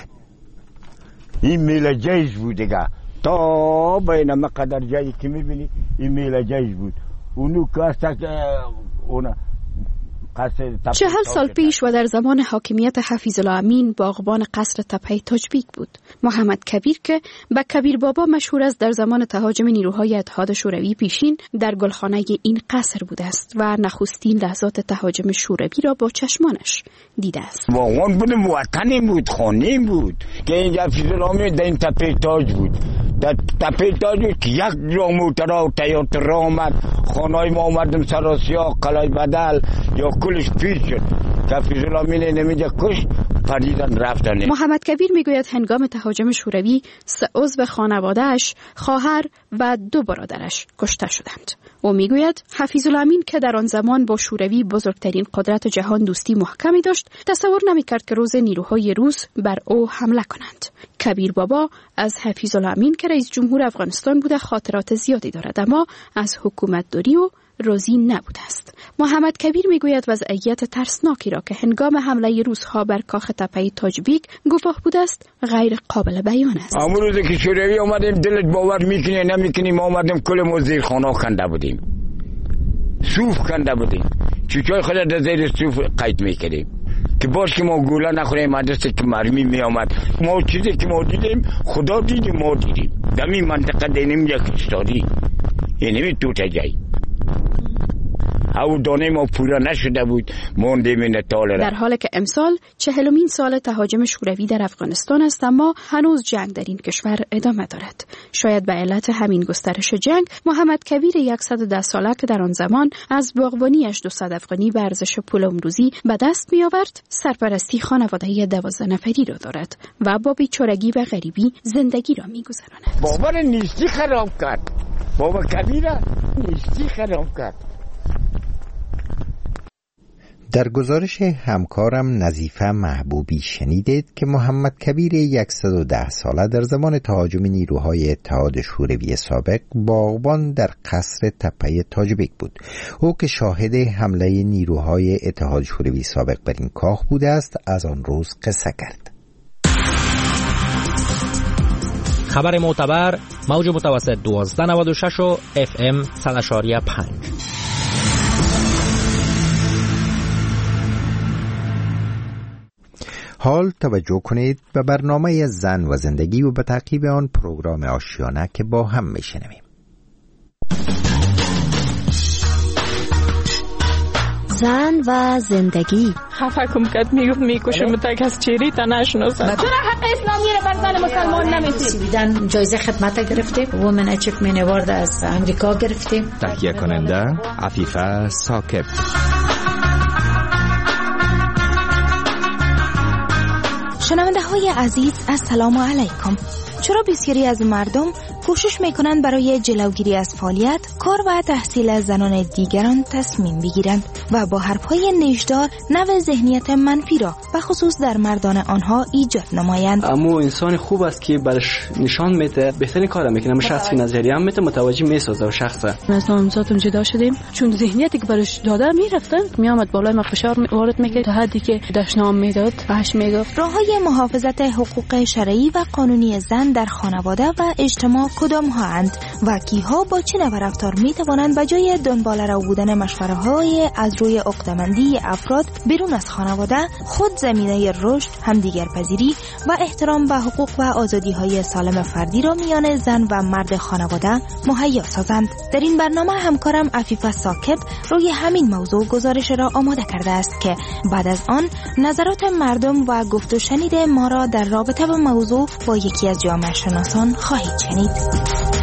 این میله جیش بود دیگه، تا بین مقدر جایی که میبینی این میله جیش بود. اونو کاستا که اونا چهل سال پیش و در زمان حاکمیت حفیظ الله امین باغبان قصر تپه تاجبیک بود. محمد کبیر که به کبیر بابا مشهور است در زمان تهاجم نیروهای اتحاد شوروی پیشین در گلخانه این قصر بوده است و نخستین لحظات تهاجم شوروی را با چشمانش دیده است. باغبان بودم، وطنی بود، خانه بود که اینجا حفیظ الله امین در این تپه تاج بود. در تپه تاج بود که یک جا موترها و تیاتر آمد، خانه‌های ما آمدم سراسیا، قلعه بدل یا کلش پیر شد. حفیظ الله امین نمیجا کش پریدن رفتن. محمد کبیر میگوید هنگام تهاجم شوروی سه عضو خانواده‌اش، خواهر و دو برادرش کشته شدند. او میگوید حفیظ الله امین که در آن زمان با شوروی بزرگترین قدرت جهان دوستی محکمی داشت، تصور نمیکرد که روز نیروهای روس بر او حمله کنند. کبیر بابا از حفیظ الله امین که رئیس جمهور افغانستان بوده خاطرات زیادی دارد، اما از حکومت داری و راضی نبوده است. محمد کبیر میگوید وضعیت ترسناکی را که هنگام حمله روس‌ها بر کاخ تپه تاجبیک گواه بوده است غیر قابل بیان است. امروز که شوروی اومدیم دلت باور میکنی نمیکنی، ما اومدیم کل ما زیر خانه کنده بودیم، صوف کنده بودیم، چوچای خود در زیر صوف قید میکردیم که باش که ما گوله نخوریم، مدرسه که مرمی می آمد. ما چیزی که ما دیدیم خدا دیدیم، ما دیدیم در این منطقه دینیم یک استادی، یعنی تو تجایی او دانه ما پورا نشده بود موندیم این تاله. در حالی که امسال چهلمین سال تهاجم شوروی در افغانستان است، اما هنوز جنگ در این کشور ادامه دارد. شاید به علت همین گسترش جنگ، محمد کبیر صد و ده ساله که در آن زمان از باغبانیش دویست افغانی به ارزش پول امروزی به دست می آورد، سرپرستی خانواده دوازده نفری را دارد و با بیچارگی و غریبی زندگی را می گذراند. بابا نیستی خراب کرد. بابا کبیر نیستی خراب کرد. در گزارش همکارم نظیفه محبوبی شنیدید که محمد کبیر صد و ده ساله در زمان تهاجم نیروهای اتحاد شوروی سابق باغبان در قصر تپه تاجبک بود. او که شاهد حمله نیروهای اتحاد شوروی سابق بر این کاخ بوده است، از آن روز قصه کرد. خبر معتبر، موج متوسط دوازده نود و شش و اف ام صد و پنج. حال توجه کنید به برنامه زن و زندگی و به تعقیب آن پروگرام آشیانه که با هم میشنویم. زن و زندگی. خفه کم کد میگفت میکشم تک از چیری تا نشناسن. چرا حق اسلامی رو بر زن مسلمان نمیدید؟ سویدن جایزه خدمت گرفتیم، وومن اچیومنت اوارد از امریکا گرفتیم. تهیه کننده عفیفه ثاقب. شنونده های عزیز، السلام علیکم. چرا بسیاری از مردم کوشش میکنند برای جلوگیری از فعالیت، کار و تحصیل زنان دیگران تصمیم بگیرند و با حرفهای نیشدار نوع ذهنیت منفی را به خصوص در مردان آنها ایجاد نمایند. اما انسان خوب است که برش نشان میده بهترین کار میکنه، اما شخصی نظریه هم میته متوجه میسازه و شخصه. از نامزادم جدا شدیم چون ذهنیتی که برش داده میرفتن میامد بالای ما فشار وارد میکرد تا حدی که دشنام میداد، فحش میگفت. راههای محافظت حقوق شرعی و قانونی زن در خانواده و اجتماع کدام ها اند و کیها با چه نوع رفتار می توانند به جای دنبال رو بودن مشوره های از روی عقده‌مندی افراد بیرون از خانواده، خود زمینه رشد، همدیگر پذیری و احترام به حقوق و آزادی های سالم فردی را میان زن و مرد خانواده مهیا سازند. در این برنامه همکارم عفیفه ثاقب روی همین موضوع گزارش را آماده کرده است که بعد از آن نظرات مردم و گفت و شنید ما را در رابطه با موضوع با یکی از جامعه شناسان خواهید شنید.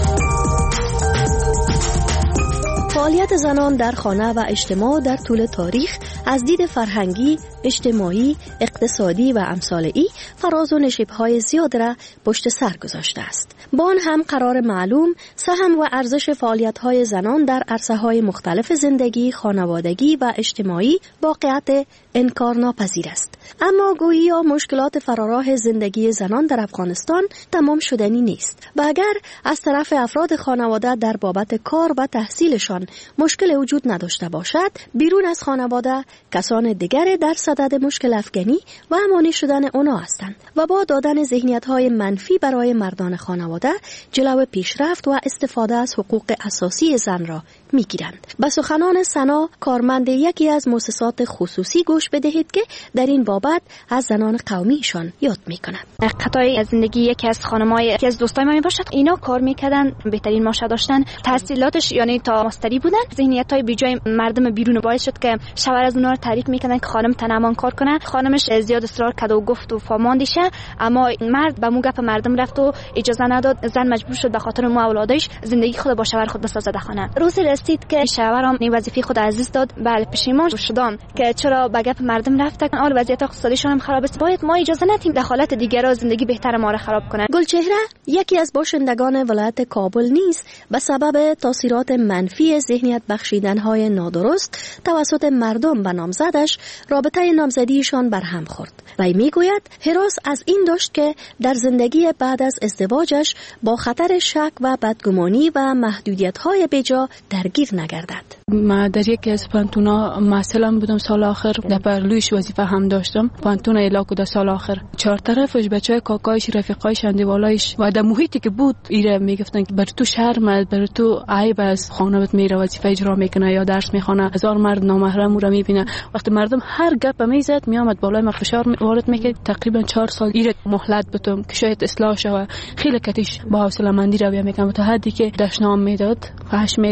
فعالیت زنان در خانه و اجتماع در طول تاریخ از دید فرهنگی، اجتماعی، اقتصادی و امثالی فراز و نشیب‌های زیاد را پشت سر گذاشته است. با آن هم قرار معلوم سهم و ارزش فعالیت‌های زنان در عرصه‌های مختلف زندگی، خانوادگی و اجتماعی واقعیت انکارناپذیر است. اما گویی یا مشکلات فراراه زندگی زنان در افغانستان تمام شدنی نیست و اگر از طرف افراد خانواده در بابت کار و تحصیلشان مشکل وجود نداشته باشد، بیرون از خانواده کسان دیگر در صدد مشکل افغانی و امانی شدن اونا هستند و با دادن ذهنیت‌های منفی برای مردان خانواده جلو پیشرفت و استفاده از حقوق اساسی زن را میگیرند. به سخنان سنا، کارمند یکی از مؤسسات خصوصی، گوش بدهید که در این بابت از زنان قومیشان یاد میکنند. قطعی از زندگی یکی از خانمای یکی از دوستای من باشد، اینا کار میکردن، بهترین ماشا داشتن، تحصیلاتش یعنی تا ماستری بودن. ذهنیت‌های بیجای مردم بیرون باعث شد که شوهر از اونها رو تحریک میکردن که خانم تنمان کار کنه. خانمش زیاد اصرار کرد و گفت و فاماندیشه، اما مرد به مو گپ مردم رفت و اجازه نداد. زن مجبور شد به خاطر مو اولادش زندگی خود با شوهر خود بسازه در خانه. روزی رسید که شوهرم این وظیفه خود عزیز داد. بله پشیمان شدم که چرا به گپ مردم رفتن، حال وضعیت اقتصادیشون هم خراب است. باید ما اجازه ندیم دخالت دیگران زندگی بهتر ما را خراب کنه. گلچهره یکی از باشندگان ولایت کابل نیز به سبب تاثیرات منفی ذهنیت بخشیدن‌های نادرست توسط مردم به نامزدش رابطه نامزدیشان برهم خورد. وی میگوید هراس از این داشت که در زندگی بعد از ازدواجش با خطر شک و بدگمانی و محدودیت‌های بیجا درگیر نگردد. ما در یکی از پانتونا مسئلم بودم سال آخر، در پرلویش وظیفه هم داشتم. پانتون ایلاکو در سال آخر چهار طرفش بچهای کاکایش، رفیقایش، اندیوالایش و در محیطی که بود ایره میگفتن که بر تو شرم، بر تو عیب از خانوادت میره وظیفه اجرا میکنه یا درس میخونه، هزار مرد نامحرم رو میبینه. وقتی مردم هر گپ میزد میامد بالای ما فشار وارد میکرد. تقریبا چهار سال ایره مهلت بتم که شاید اصلاح شه و خیلی کتیش با حوصله مندی رو میگم تا حدی که دشنام میداد، فحش میگفت،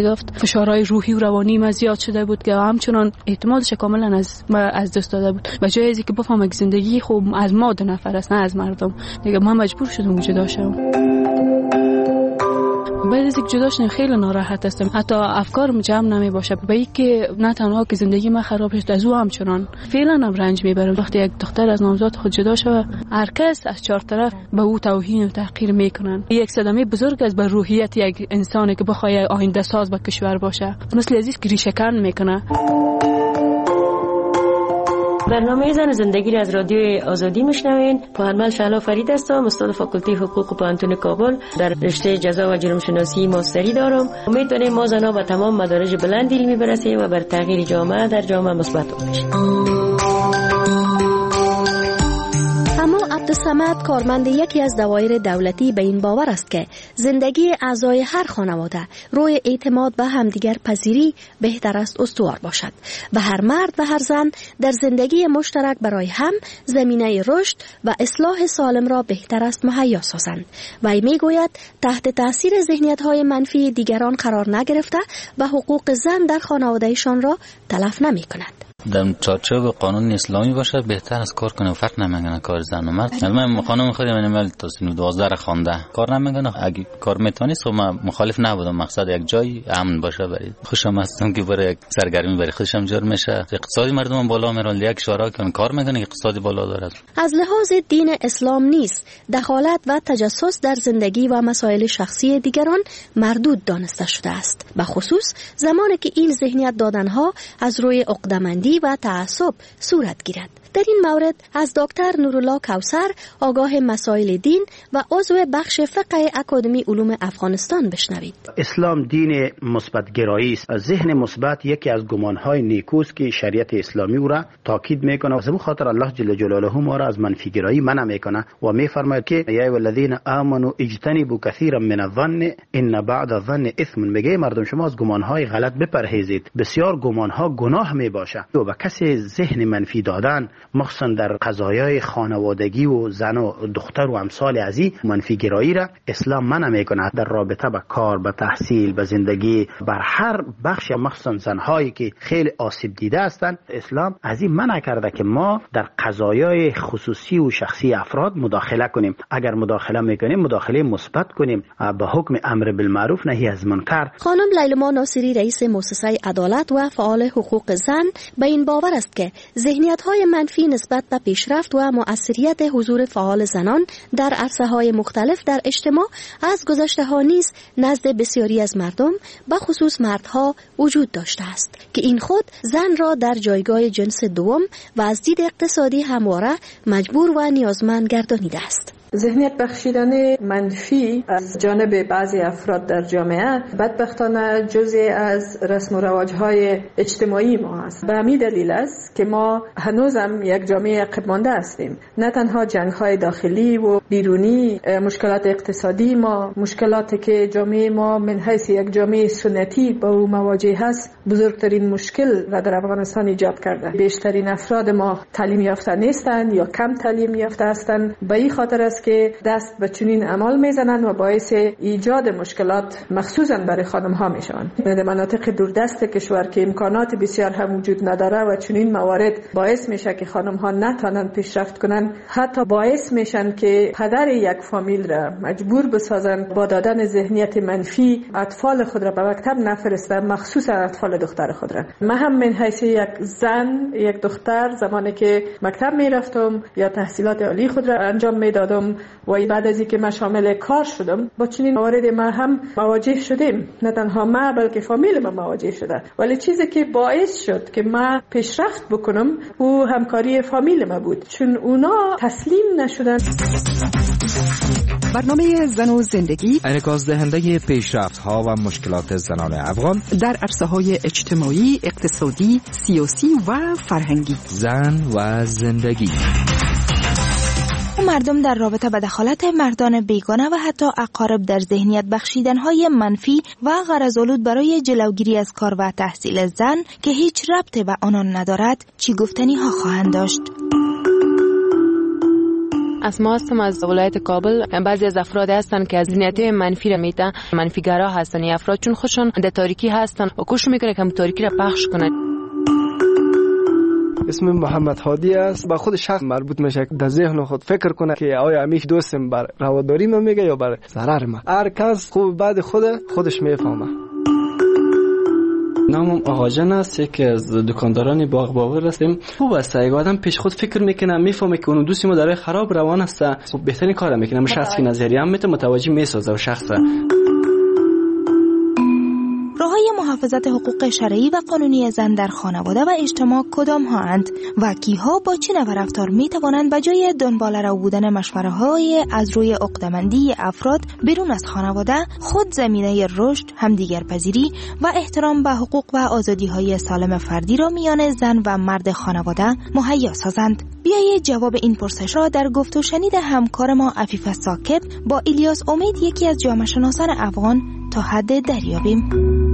فشارهای روحی و روانی ما زیاد شده بود که همچنان اعتمادش کاملا از ما از دست داده بود. و جای ازی که بفهمم که زندگی خوب از ما دو نفر است نه از مردم، دیگه من مجبور شدم جدا شم. بعد از اینکه جدا شدم خیلی ناراحت هستم، حتی افکارم جمع نمی باشه به این که نه تنها که زندگی من خراب شد، از او همچنان فعلا هم رنج میبرم. وقتی یک دختر از نامزاد خود جدا شود، هر کس از چهار طرف به او توهین و تحقیر میکنن. یک صدمه بزرگ است بر روحیت یک انسانی که بخواد آینده ساز به کشور باشه، مثل عزیز که ریشه کن میکنه. برنامه زن زندگی را از رادیوی آزادی میشنوین. پوهنمند شهلا فرید هستم، استاد فاکولته حقوق پانتون کابل، در رشته جزا و جرم شناسی ماستری دارم. امیدواریم ما زنها به تمام مدارج بلند علمی برسیم و بر تغییر جامعه در جامعه مثبت باشیم. اما عبدالصمد کارمند یکی از دوایر دولتی به این باور است که زندگی اعضای هر خانواده روی اعتماد به همدیگر پذیری بهتر است استوار باشد و هر مرد و هر زن در زندگی مشترک برای هم زمینه رشد و اصلاح سالم را بهتر است مهیا سازند. و میگوید تحت تاثیر ذهنیت‌های منفی دیگران قرار نگرفته و حقوق زن در خانوادهشان را تلف نمی‌کند. در چارچوب قانون اسلامی باشه بهتر از کار کنه، فرق نمیکنه کار زن و مرد. من خانم خودم من مل تا سن دوازده خونده کار نمیکنه، اگه کار میتونی خب من مخالف نبودم، مقصد یک جای امن باشه برید. خوشم هستم که برای یک سرگرمی برای خودشم جور میشه، اقتصادی مردم بالا میرن، یک شورا که کار میکنه اقتصادی بالا داره. از لحاظ دین اسلام نیست دخالت و تجسس در زندگی و مسائل شخصی دیگران مردود دانسته شده است، به خصوص زمانی که این ذهنیت دادنها از روی عقده‌مندی و تعصب صورت گیرد. در این مورد از دکتر نورالله کوثر آگاه مسائل دین و عضو بخش فقه اکادمی علوم افغانستان بشنوید. اسلام دین مثبت گرایی است. ذهن مثبت یکی از گمانهای نیکوست که شریعت اسلامی او را تاکید میکنه. از این خاطر الله جل جلاله ما را از منفی گرایی منع میکنه و میفرماید که یا ایها الذین آمنوا اجتنبوا کثیرا من الظن ان بعض الظن اثم. میگه مردم شما از گمانهای غلط بپرهیزید، بسیار گمانها گناه میباشه. و به کسی ذهن منفی دادن مخصوصا در قضایای خانوادگی و زن و دختر و امثال از این منفی گرایی را اسلام منع میکنه. در رابطه با کار، با تحصیل، با زندگی، بر هر بخش مخصوصا زنهایی که خیلی آسیب دیده هستند، اسلام از این منع کرده که ما در قضایای خصوصی و شخصی افراد مداخله کنیم. اگر مداخله میکنیم مداخله مثبت کنیم به حکم امر بالمعروف نهی از منکر. خانم لیلما ناصری رئیس مؤسسه عدالت و فعال حقوق زن به این باور است که ذهنیت‌های منفی نسبت به پیشرفت و مؤثریت حضور فعال زنان در عرصه‌های مختلف در اجتماع از گذشته‌ها نیز نزد بسیاری از مردم به خصوص مردها وجود داشته است که این خود زن را در جایگاه جنس دوم و از دید اقتصادی همواره مجبور و نیازمند گردانیده است. ذهنیت بخشیدن منفی از جانب بعضی افراد در جامعه بدبختانه جزئی از رسم و رواج‌های اجتماعی ما است. به همین دلیل است که ما هنوزم یک جامعه عقب مانده هستیم. نه تنها جنگ‌های داخلی و بیرونی، مشکلات اقتصادی ما، مشکلاتی که جامعه ما من حیث یک جامعه سنتی با او مواجه هست، بزرگترین مشکل را در افغانستان ایجاد کرده. بیشترین افراد ما تعلیم یافته نیستند یا کم تعلیم یافته هستند. به این خاطر است که دست به چنین اعمال میزنند و باعث ایجاد مشکلات مخصوصا برای خانم ها میشوند. در مناطق دوردست کشور که امکانات بسیار هم وجود نداره و چنین موارد باعث میشه که خانم ها نتوانند پیشرفت کنند، حتی باعث میشن که پدر یک فامیل را مجبور بسازند با دادن ذهنیت منفی اطفال خود را به مکتب نفرستند، مخصوصا اطفال دختر خود را. من هم من حیث یک زن، یک دختر، زمانی که مکتب میرفتم یا تحصیلات عالی خود را انجام میدادم و بعد از اینکه من شامل کار شدم با چنین موارد ما هم مواجه شدیم. نه تنها ما بلکه فامیل ما مواجه شده. ولی چیزی که باعث شد که ما پیشرفت بکنم او همکاری فامیل ما بود، چون اونا تسلیم نشدن. برنامه زن و زندگی انعکاس دهنده پیشرفت ها و مشکلات زنان افغان در عرصه‌های اجتماعی، اقتصادی، سیاسی و فرهنگی. زن و زندگی. مردم در رابطه با دخالت مردان بیگانه و حتی اقارب در ذهنیت بخشیدن‌های منفی و غرض‌آلود برای جلوگیری از کار و تحصیل زن که هیچ ربطی به آنان ندارد چی گفتنی ها خواهند داشت. از ما هستم از ولایت کابل. بعضی از افراد هستن که از ذهنیت منفی را میتن، منفیگرا هستن. این افراد چون خودشون در تاریکی هستن و کوشش میکنه که تاریکی را پخش کنن. اسم محمد هادی است. با خود شخص مربوط میشه در ذهن خود فکر کنه که آیا همیشه دوستم بر رواداری ما میگه یا بر ضرر ما. هر کس خوب بعد خود خودش میفهمه. نامم آقا جان است، یکی از دکانداران باغ باور هستیم. خوب است اگه آدم پیش خود فکر میکنه میفهمه که اون دوستی ما داره خراب روان است، خب بهترین کارا میکنه. من شخصی نظریه هم میتونه متوجه میسازه و شخص راه‌های محافظت حقوق شرعی و قانونی زن در خانواده و اجتماع کدام ها اند و کیها با چه نوع رفتار می توانند به جای دنبال رو بودن مشوره‌های از روی عقده‌مندی افراد بیرون از خانواده خود زمینه رشد، همدیگر پذیری و احترام به حقوق و آزادی‌های سالم فردی را میان زن و مرد خانواده مهیا سازند. بیایید جواب این پرسش را در گفت و شنید همکار ما عفیف ساکب با الیاس امید، یکی از جامعه شناسان افغان، تا حد دریابیم.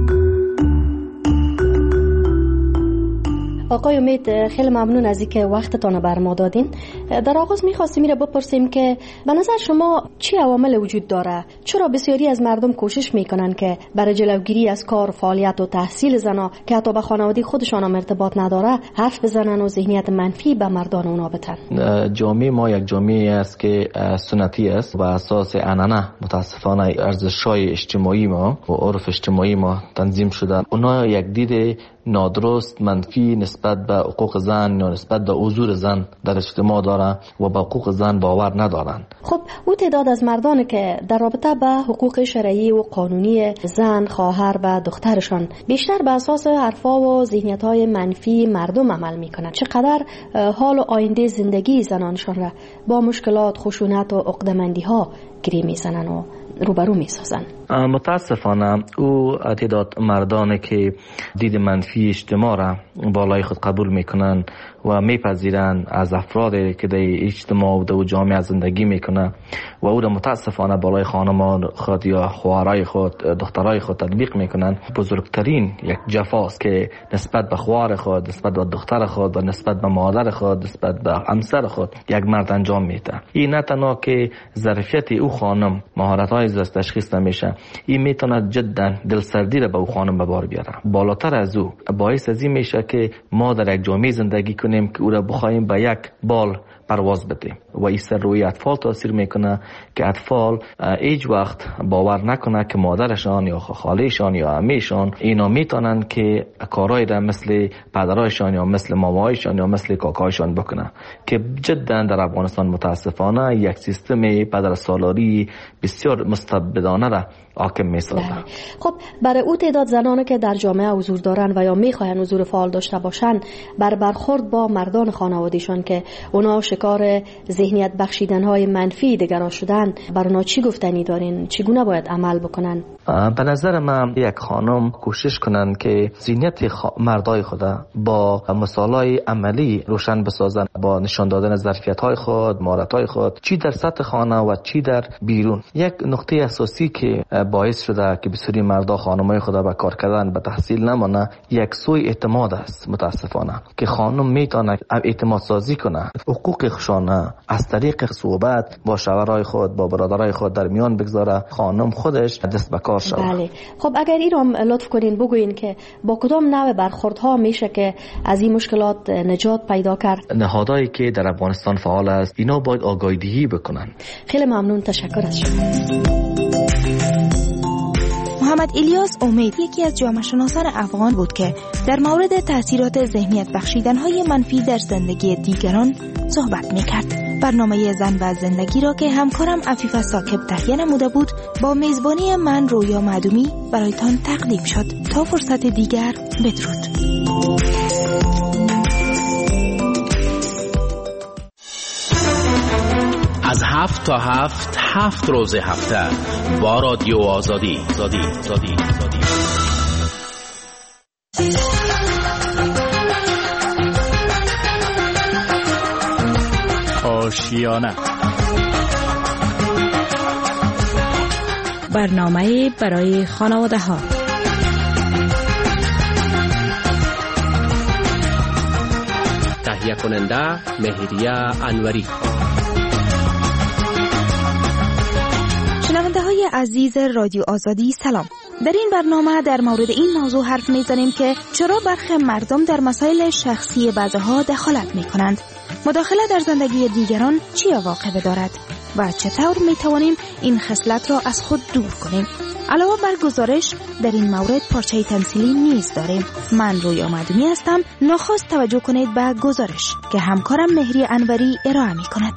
آقای امید، خیلی ممنون از اینکه وقتتان بر ما دادین. در آغاز می‌خواستیم میره بپرسیم که به نظر شما چی عوامل وجود داره؟ چرا بسیاری از مردم کوشش میکنن که برای جلوگیری از کار، فعالیت و تحصیل زنا که حتی به خانواده خودشان هم ارتباط نداره حرف بزنن و ذهنیت منفی به مردان اونا بتن؟ جامعه ما یک جامعه است که سنتی است و اساس عنعنه متاسفانه ارزش‌های اجتماعی ما و عرف اجتماعی ما تنظیم شده. اونا یک دید نادرست منفی نسبت به حقوق زن یا نسبت به حضور زن در اجتماع داره و به حقوق زن باور ندارن. خب او تعداد از مردان که در رابطه به حقوق شرعی و قانونی زن، خواهر و دخترشان بیشتر به اساس حرفا و ذهنیت‌های منفی مردم عمل میکنند، چقدر حال و آینده زندگی زنانشان را با مشکلات، خشونت و عقده‌مندی‌ها گری میزنن و روبرو میسازن. متاسفانه او تعداد مردانی که دید منفی اجتماع را بالای خود قبول میکنن و میپذیرن از افرادی که در اجتماع و در جامعه زندگی میکنه و او را متاسفانه بالای خانمان خود یا خواهرای خود، دخترای خود تطبیق میکنن، بزرگترین یک جفاست که نسبت به خواهر خود، نسبت به دختر خود و نسبت به مادر خود، نسبت به همسر خود یک مرد انجام میده. این نه تنها که ظرفیت او خانم مهارت‌های از تشخیص نمیشه، این میتونه جدا دلسردی را به او خانم به بار بیاره. بالاتر از او باعث از این میشه که ما در یک جامعه زندگی کنیم که او را بخوایم به یک بال پرواز بدیم و این سر روی اطفال تاثیر میکنه که اطفال هیچ وقت باور نکنه که مادرشان یا خالهشان یا عمهشان اینا میتونن که کارهای را مثل پدرایشان یا مثل مامایشان یا مثل کاکایشان بکنه، که جدا در افغانستان متاسفانه یک سیستم پدرسالاری بسیار مستبدانه را حاکم میسازه. خب برای او تعداد زنانی که در جامعه حضور دارن و یا میخواین حضور فعال داشته باشن، بر برخورد با مردان خانوادهشان که اونا شکار ذهنیت بخشیدن های منفی دیگران شدن، بر اونا چی گفتنی دارین؟ چگونه باید عمل بکنن؟ به نظر من یک خانم کوشش کنن که ذهنیت خ... مردای خود با مثالای عملی روشن بسازن، با نشان دادن ظرفیت‌های خود، مهارت‌های خود، چی در سطح خانه و چی در بیرون. یک نقطه اساسی که باعث شده که بسیاری مردا خانمای خود به کار کردن، به تحصیل نمانه، یک سوی اعتماد است. متاسفانه که خانم میتونه اعتماد سازی کنه، حقوقشان از طریق صحبت با شوهرای خود، با برادرای خود در میان بگذاره، خانم خودش دست به کار شود. بله. خب اگر اینم لطف کنین بگوین که با کدام نوع برخوردها میشه که از این مشکلات نجات پیدا کرد؟ نهادهایی که در افغانستان فعال است اینا باید آگاهی بکنن. خیلی ممنون، تشکر از شما. محمد الیاس امید یکی از جامعه شناسان افغان بود که در مورد تاثیرات ذهنیت بخشیدن‌های منفی در زندگی دیگران صحبت می‌کرد. برنامه زن و زندگی را که همکارم عفیف ساکب تهیه نموده بود با میزبانی من رویا معدومی برایتان تقدیم شد. تا فرصت دیگر، بدرود. از هفت تا هفت هفت روز هفته با رادیو آزادی زادی زادی زادی آشیانه، برنامه برای خانواده ها. تهیه کننده مهریه انوری. های عزیز رادیو آزادی سلام. در این برنامه در مورد این موضوع حرف میزنیم که چرا برخی مردم در مسائل شخصی بعضها دخالت می کنند. مداخله در زندگی دیگران چه عواقبی دارد و چطور می توانیم این خصلت را از خود دور کنیم؟ علاوه بر گزارش در این مورد پارچه تمثیلی نیز داریم. من رویا مدنی هستم. نخست توجه کنید به گزارش که همکارم مهری انوری ارائه می کند.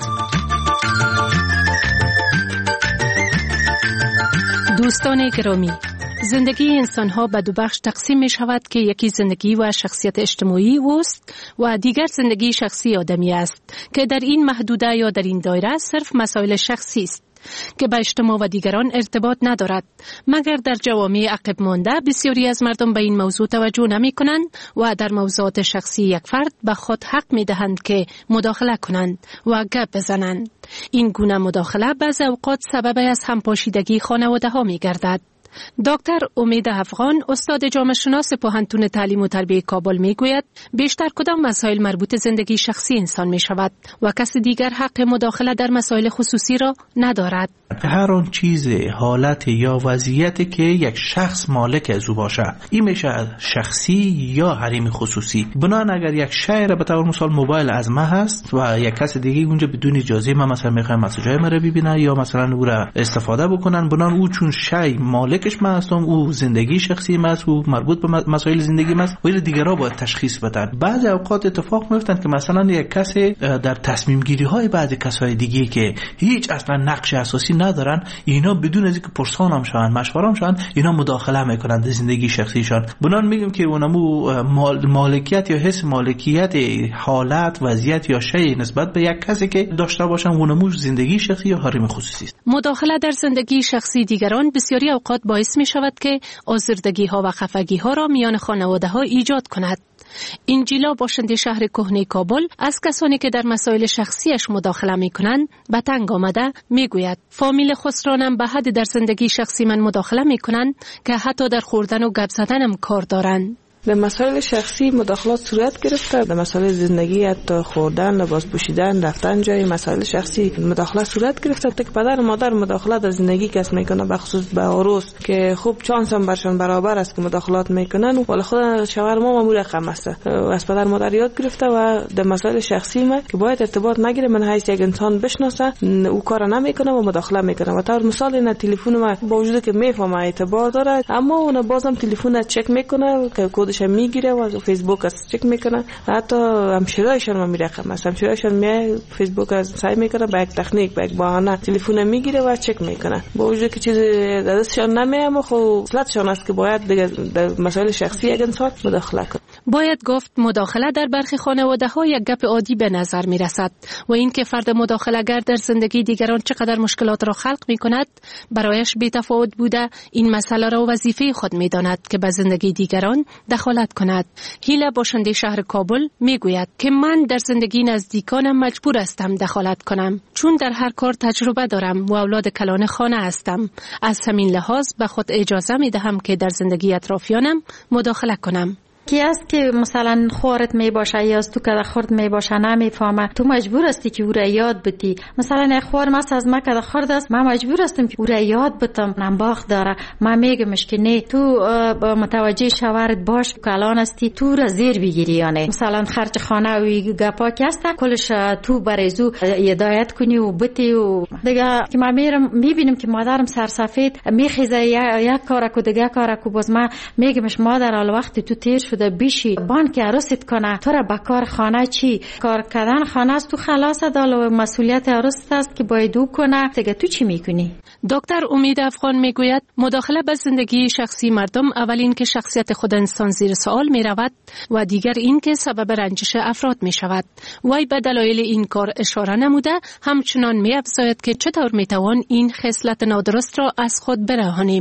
دوستان گرامی، زندگی انسان‌ها به دو بخش تقسیم می شود که یکی زندگی و شخصیت اجتماعی اوست و دیگر زندگی شخصی آدمی است که در این محدوده یا در این دایره صرف مسائل شخصی است که به اجتماع و دیگران ارتباط ندارد. مگر در جوامع عقب مانده بسیاری از مردم به این موضوع توجه نمی کنند و در موضوعات شخصی یک فرد به خود حق می دهند که مداخله کنند و گپ بزنند. این گونه مداخله بعضی اوقات سبب از همپاشیدگی خانواده ها می گردد. دکتر امید افغان، استاد جامعه شناس پوهنتون تعلیم و تربیت کابل میگوید بیشتر کدام مسائل مربوط زندگی شخصی انسان می شود و کسی دیگر حق مداخله در مسائل خصوصی را ندارد. هر آن چیز، حالت یا وضعیتی که یک شخص مالک از او باشه، این میشه شخصی یا حریم خصوصی. بنان اگر یک شی را به طور مثال موبایل از ما هست و یک کس دیگه اونجا بدون اجازه ما مثلا میخواد مسیجای ما رو ببینه یا مثلا او را استفاده بکنن، بنان او چون شی مالکش ما هستم، او زندگی شخصی ما است، او مربوط به مسائل زندگی ما است، ولی دیگرها باید تشخیص بدن. بعضی اوقات اتفاق میفتند که مثلا یک کسی در تصمیم گیری های بعضی کسای دیگه که هیچ اصلا نقش اساسی ندارن، اینا بدون از اینکه پرسان هم شوند، مشوره هم شوند، اینا مداخله میکنند در زندگی شخصیشان. بنان میگم که اونمو مال، مالکیت یا حس مالکیت حالت، وضعیت یا شی نسبت به یک کسی که داشته باشن، اونمو زندگی شخصی یا حریم خصوصی است. مداخله در زندگی شخصی دیگران بسیاری اوقات باعث می شود که آزردگی ها و خفگی ها را میان خانواده ها ایجاد کند. انجیلا، باشنده شهر کهنه کابل، از کسانی که در مسائل شخصیش مداخله می کنند به تنگ آمده می گوید فامیل خسرانم به حد در زندگی شخصی من مداخله می کنند که حتی در خوردن و گپ زدنم کار دارند. در مسائل شخصی مداخلات صورت گرفته. در مسائل زندگی، حتی خوردن، لباس پوشیدن، رفتن جای، مسائل شخصی مداخله صورت گرفته. تا که پدر و مادر مداخله در زندگی کس میکنه، به خصوص به عروس که خوب چانس هم برشان برابر است که مداخلات میکنن، ولی خود شوهر ما مامور رقم است. از پدر مادر یاد گرفته و در مسائل شخصی ما که باید ارتباط نگیره، من حیث یک انسان بشناسه، او کار نمیکنه و مداخله میکنه. و طور مثال نه تلفن ما با وجود که میفهمه اعتبار داره، اما اون بازم تلفن چک میکنه که کدش میگیره و فیسبوک از چک میکنه. حتی همشیرایشان ما میرقم است، همشیرایشان می فیسبوک از سعی میکنه با یک تکنیک، با یک بهانه تلفن میگیره و چک میکنه. با وجود که چیز دستشان نمیام، خب صلاحشان است که باید در مسائل شخصی یک انسان مداخله کنه. باید گفت مداخله در برخی خانواده ها یک گپ عادی به نظر می رسد و اینکه فرد مداخله گر در زندگی دیگران چقدر مشکلات را خلق می کند برایش بی‌تفاوت بوده، این مسئله را وظیفه خود می داند که به زندگی دیگران دخالت کند. هیلا، باشنده شهر کابل، می گوید که من در زندگی نزدیکانم مجبور هستم دخالت کنم چون در هر کار تجربه دارم و اولاد کلان خانه هستم. از همین لحاظ به خود اجازه می دهم که در زندگی اطرافیانم مداخله کنم. کی است که مثلا خورت می باشه یا از تو که خورد می باشه نمیفهمه، تو مجبور هستی که او را یاد بدی. مثلا خور مس از ما که خورد است، من مجبور هستم که او را یاد بدم. نمباخ داره، من میگمش که نه، تو متوجه شوهرت باش که الان استی تو را زیر بگیری یا نه. مثلا خرج خانه و گپا که است کلش تو برایزو هدایت کنی و بتی و دیگه. که من میرم میبینم که مادرم سرسفید میخیزه یک کارا کو دیگه کارا کو، باز من میگمش مادر ال وقت تو تیر شده بیشی بانک عروست کنه، تو را با کار خانه چی کار کردن خانه است، تو خلاص دال و مسئولیت عروست است که باید او کنه، دیگه تو چی میکنی؟ دکتر امید افغان میگوید مداخله به زندگی شخصی مردم اول این که شخصیت خود انسان زیر سوال میرود و دیگر این که سبب رنجش افراد میشود. وی به دلایل این کار اشاره نموده همچنان میافزاید که چطور میتوان این خصلت نادرست را از خود برهانیم.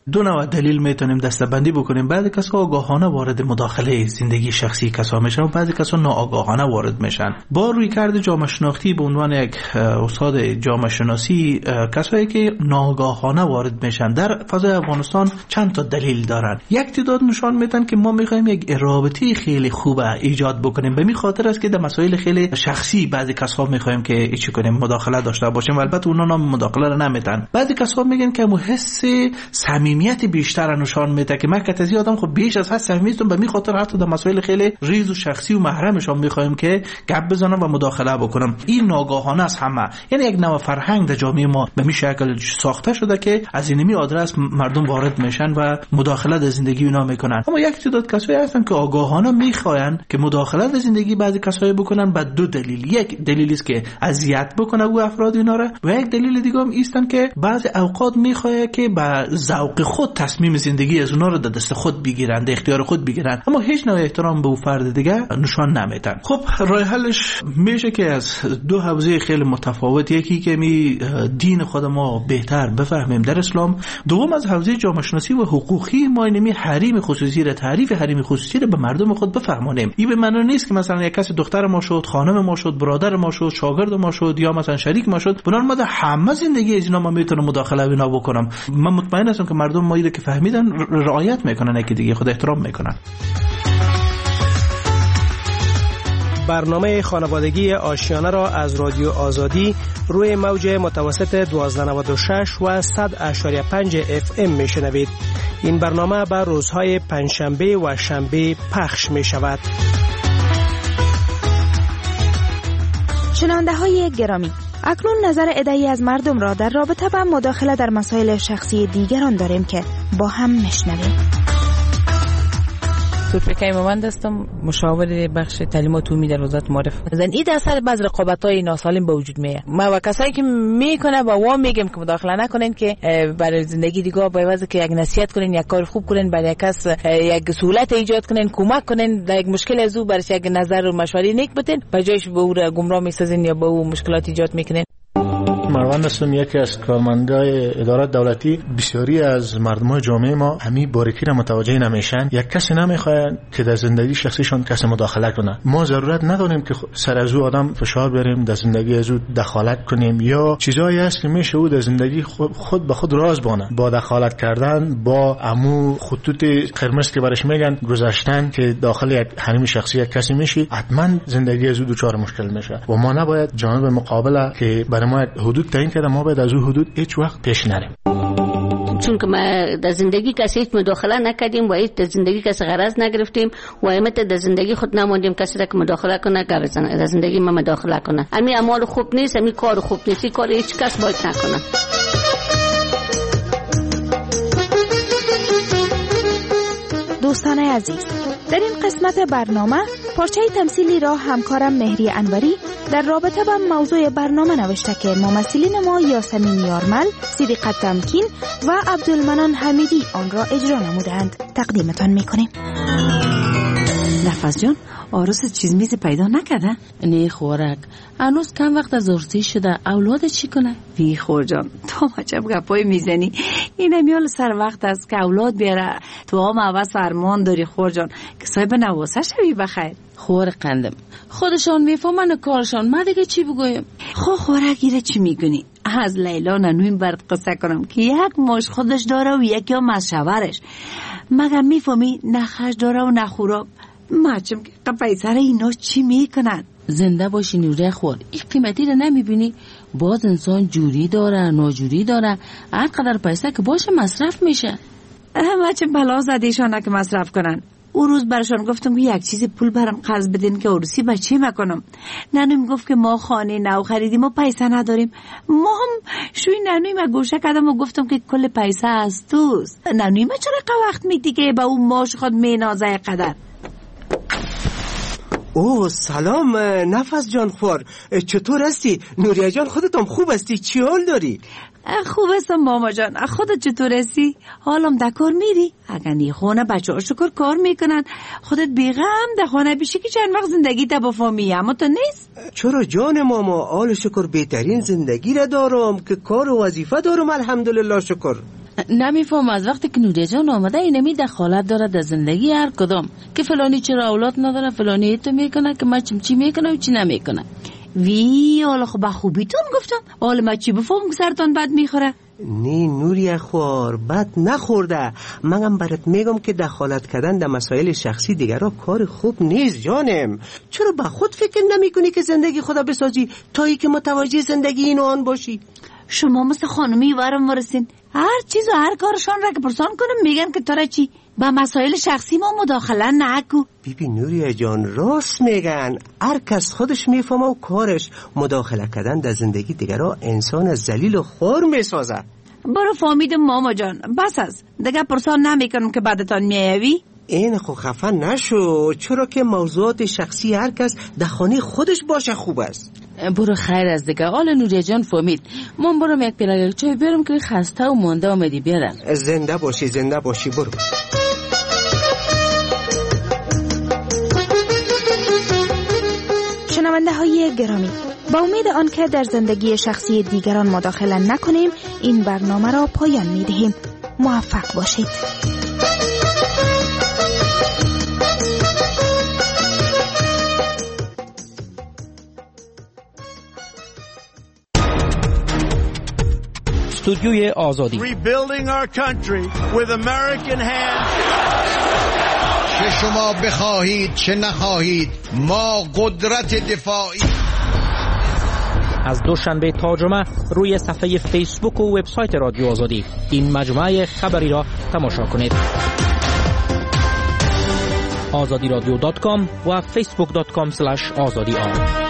دو نوع دلیل میتونیم دسته‌بندی بکنیم. بعضی کسا آگاهانه وارد مداخله زندگی شخصی کسا میشن و بعضی کسا ناآگاهانه وارد میشن. با رویکرد جامعه شناختی به عنوان یک استاد جامعه شناسی، کسایی که ناآگاهانه وارد میشن در فضای افغانستان چند تا دلیل دارن. یک تعداد نشان میدن که ما میخوایم یک رابطه خیلی خوب ایجاد بکنیم، به می خاطر است که در مسائل خیلی شخصی بعضی کسا میخوایم که چی کنیم، مداخله داشته باشیم. البته اونا نام مداخله رو نمیدن. بعضی کسا میگن که مو حس صمیمیت بیشتر نشان میده که من کتازی آدم خب بیش از حد صمیمیتون، به می خاطر حتی در مسائل خیلی ریز و شخصی و محرمشون میخوایم که گپ بزنم و مداخله بکنم. این ناگاهانه است همه، یعنی یک نوع فرهنگ در جامعه ما به می شکل ساخته شده که از اینمی آدرس مردم وارد میشن و مداخله در زندگی اونا میکنن. اما یک تعداد کسایی هستن که آگاهانه میخواین که مداخله در زندگی بعضی کسایی بکنن به دو دلیل. یک دلیل است که اذیت بکنه او افراد اینا را، و یک دلیل دیگه هم ایستن که بعضی اوقات میخواد که به ذوق خود تصمیم زندگی از اونا رو در دست خود بگیرن، در اختیار خود بگیرن، اما هیچ نوع احترام به اون فرد دیگه نشان نمیدن. خب راه حلش میشه که از دو حوزه خیلی متفاوت، یکی که می دین خود ما بهتر بفهمیم در اسلام، دوم از حوزه جامعه شناسی و حقوقی ما اینمی حریم خصوصی را، تعریف حریم خصوصی را به مردم خود بفهمونیم. این به معنی نیست که مثلا یک کسی دختر ما شد، خانم ما شد، برادر ما شد، شاگرد ما شد یا مثلا شریک ما شد، بنابراین ما در همه زندگی از اینا ما میتونم مداخله بنا بکنم. من مطمئن هستم که مردم ما اینو که فهمیدن رعایت میکنن، یکی دیگه خود احترام میکنن. برنامه خانوادگی آشیانه را از رادیو آزادی روی موج متوسط دوازده نود و شش و صد اشاری پنج اف ام میشنوید. این برنامه به روزهای پنجشنبه و شنبه پخش می شود. شنونده های گرامی، اکنون نظر عده‌ای از مردم را در رابطه با مداخله در مسائل شخصی دیگران داریم که با هم میشنویم. توفیقی مومند هستم، مشاور بخش تعلیمات عمومی در وزارت معارف. زن این اثر بعض رقابت‌های ناسالم به وجود میاد. ما و کسایی که میکنه با وام میگم که مداخله نکنین، که برای زندگی دیگه با واسه که یک نصیحت کنین، یک کار خوب کنین، برای کس یک سهولت ایجاد کنین، کمک کنین در یک مشکل از او برش یک نظر و مشوره نیک بدین، به جایش به او را گمراه میسازین یا به او مشکلات ایجاد میکنین. مروان هستم، یکی از کارمندای ادارات دولتی. بسیاری از مردم جامعه ما همین باریکی را متوجه نمیشن. یک کسی نمیخواد که در زندگی شخصیشون کسی مداخله کنه. ما ضرورت نداریم که سر از او آدم فشار بریم، در زندگی از او دخالت کنیم، یا چیزایی هست که میشه او در زندگی خود به خود راز بانه. با دخالت کردن، با امو خطوط قرمز که برش میگن گذاشتن که داخل یک حریم شخصی یک کسی میشی، حتما زندگی از او دچار مشکل میشه و ما نباید جانب مقابل که برای ما حدود تعیین کرده، ما باید از اون حدود هیچ وقت پیش نریم. چون که ما در زندگی کسی هیچ مداخله نکردیم و هیچ در زندگی کسی غرض نگرفتیم و همت در زندگی خود نماندیم کسی را که مداخله کنه که در زندگی ما مداخله کنه. همین اعمال خوب نیست، همین کار خوب نیست، این کار هیچ کس باید نکنه. دوستان عزیز، در این قسمت برنامه پارچه تمثیلی را همکارم مهری انوری در رابطه با موضوع برنامه نوشته که ممثلین ما یاسمین یارمل، صدیقه تمکین و عبدالمنان حمیدی آن را اجرا نمودند. تقدیمتان میکنیم. نفس جان، آرس چیز میز پیدا نکرده؟ نه خورک، هنوز کم وقت از ارسی شده، اولاد چی کنه؟ بی خور جان، تو مچب گپای میزنی. این امیال سر وقت است که اولاد بیاره. تو هم عوض فرمان داری خور جان که صاحب نواسه شوی بخیر. خور قندم، خودشان میفهمن کارشان، ما دیگه چی بگویم؟ خو خورک ایره چی میگنی؟ از لیلا ننویم برد قصه کنم که یک مش خودش داره و یکی هم از شوهرش. مگر میفهمی نخش داره و نخوراب. مچم که قیصر اینا چی میکنن؟ زنده باشی نوره خور، این قیمتی رو نمیبینی؟ باز انسان جوری داره ناجوری داره، هر قدر پیسه که باشه مصرف میشه. مچم بلا زدیشانه که مصرف کنن. او روز برشان گفتم که یک چیز پول برام قرض بدین که عروسی بچه مکنم. ننویم گفت که ما خانه نو خریدیم و پیسه نداریم. ما هم شوی ننویم گوشه کردم و گفتم که کل پیسه از توست. ننویم چرا که وقت میدی که با اون ماش خود مینازه قدر. اوه سلام نفس جان خور، چطور هستی؟ نوریا جان خودت هم خوب هستی؟ چی حال داری؟ خوب هستم ماما جان، خودت چطور هستی؟ حالم دکار میری؟ اگر نی خونه بچه ها شکر کار میکنن، خودت بیغم ده خانه بیشی که چند وقت زندگی تا بفهمی، اما تو نیست؟ چرا جان ماما، حال شکر بهترین زندگی را دارم که کار و وظیفه دارم الحمدلله شکر. نمیفهم از وقتی که نوریا جان آمده اینمی دخالت داره در زندگی هر کدام که فلانی چرا اولاد نداره، فلانی تو میکنه که من چی میکنه و چی نمیکنه. وی حالا خب خوبیتون گفتم، حالا من چی بفهم که سرتان بد میخوره؟ نه نوری خوار بد نخورده، منم برات میگم که دخالت کردن در مسائل شخصی دیگران کار خوب نیست جانم. چرا با خود فکر نمی کنی که زندگی خدا بسازی تا ای که متوجه زندگی این و آن باشی؟ شما مثل خانمی ورم ورسین، هر چیز و هر کارشان را که پرسان کنم میگن که تو چی با مسائل شخصی ما مداخله نکو. بیبی نوریا جان راست میگن، هر کس خودش میفهمه و کارش. مداخله کردن در زندگی دیگران انسان ذلیل و خور میسازه. برو فهمیدم ماما جان، بس از دیگه پرسان نمیکنم که بعدتان میایوی. این خو خفه نشو، چرا که موضوعات شخصی هر کس در خانه خودش باشه خوب است. برو خیر از دیگه، آل نوریا جان فهمید. من برم یک پیاله چای بیارم که خسته و مونده آمدی بیارم. زنده باشی زنده باشی برو. شنونده های گرامی، با امید آنکه در زندگی شخصی دیگران مداخله نکنیم این برنامه را پایان می دهیم. موفق باشید. استودیوی آزادی. Rebuilding our country with American hands. چه شما بخواهید چه نخواهید ما قدرت دفاعی. از دوشنبه تا جمعه روی صفحه فیسبوک و وبسایت رادیو آزادی این مجموعه خبری را تماشا کنید. آزادی رادیو دات کام و فیسبوک دات کام اسلش آزادی آن.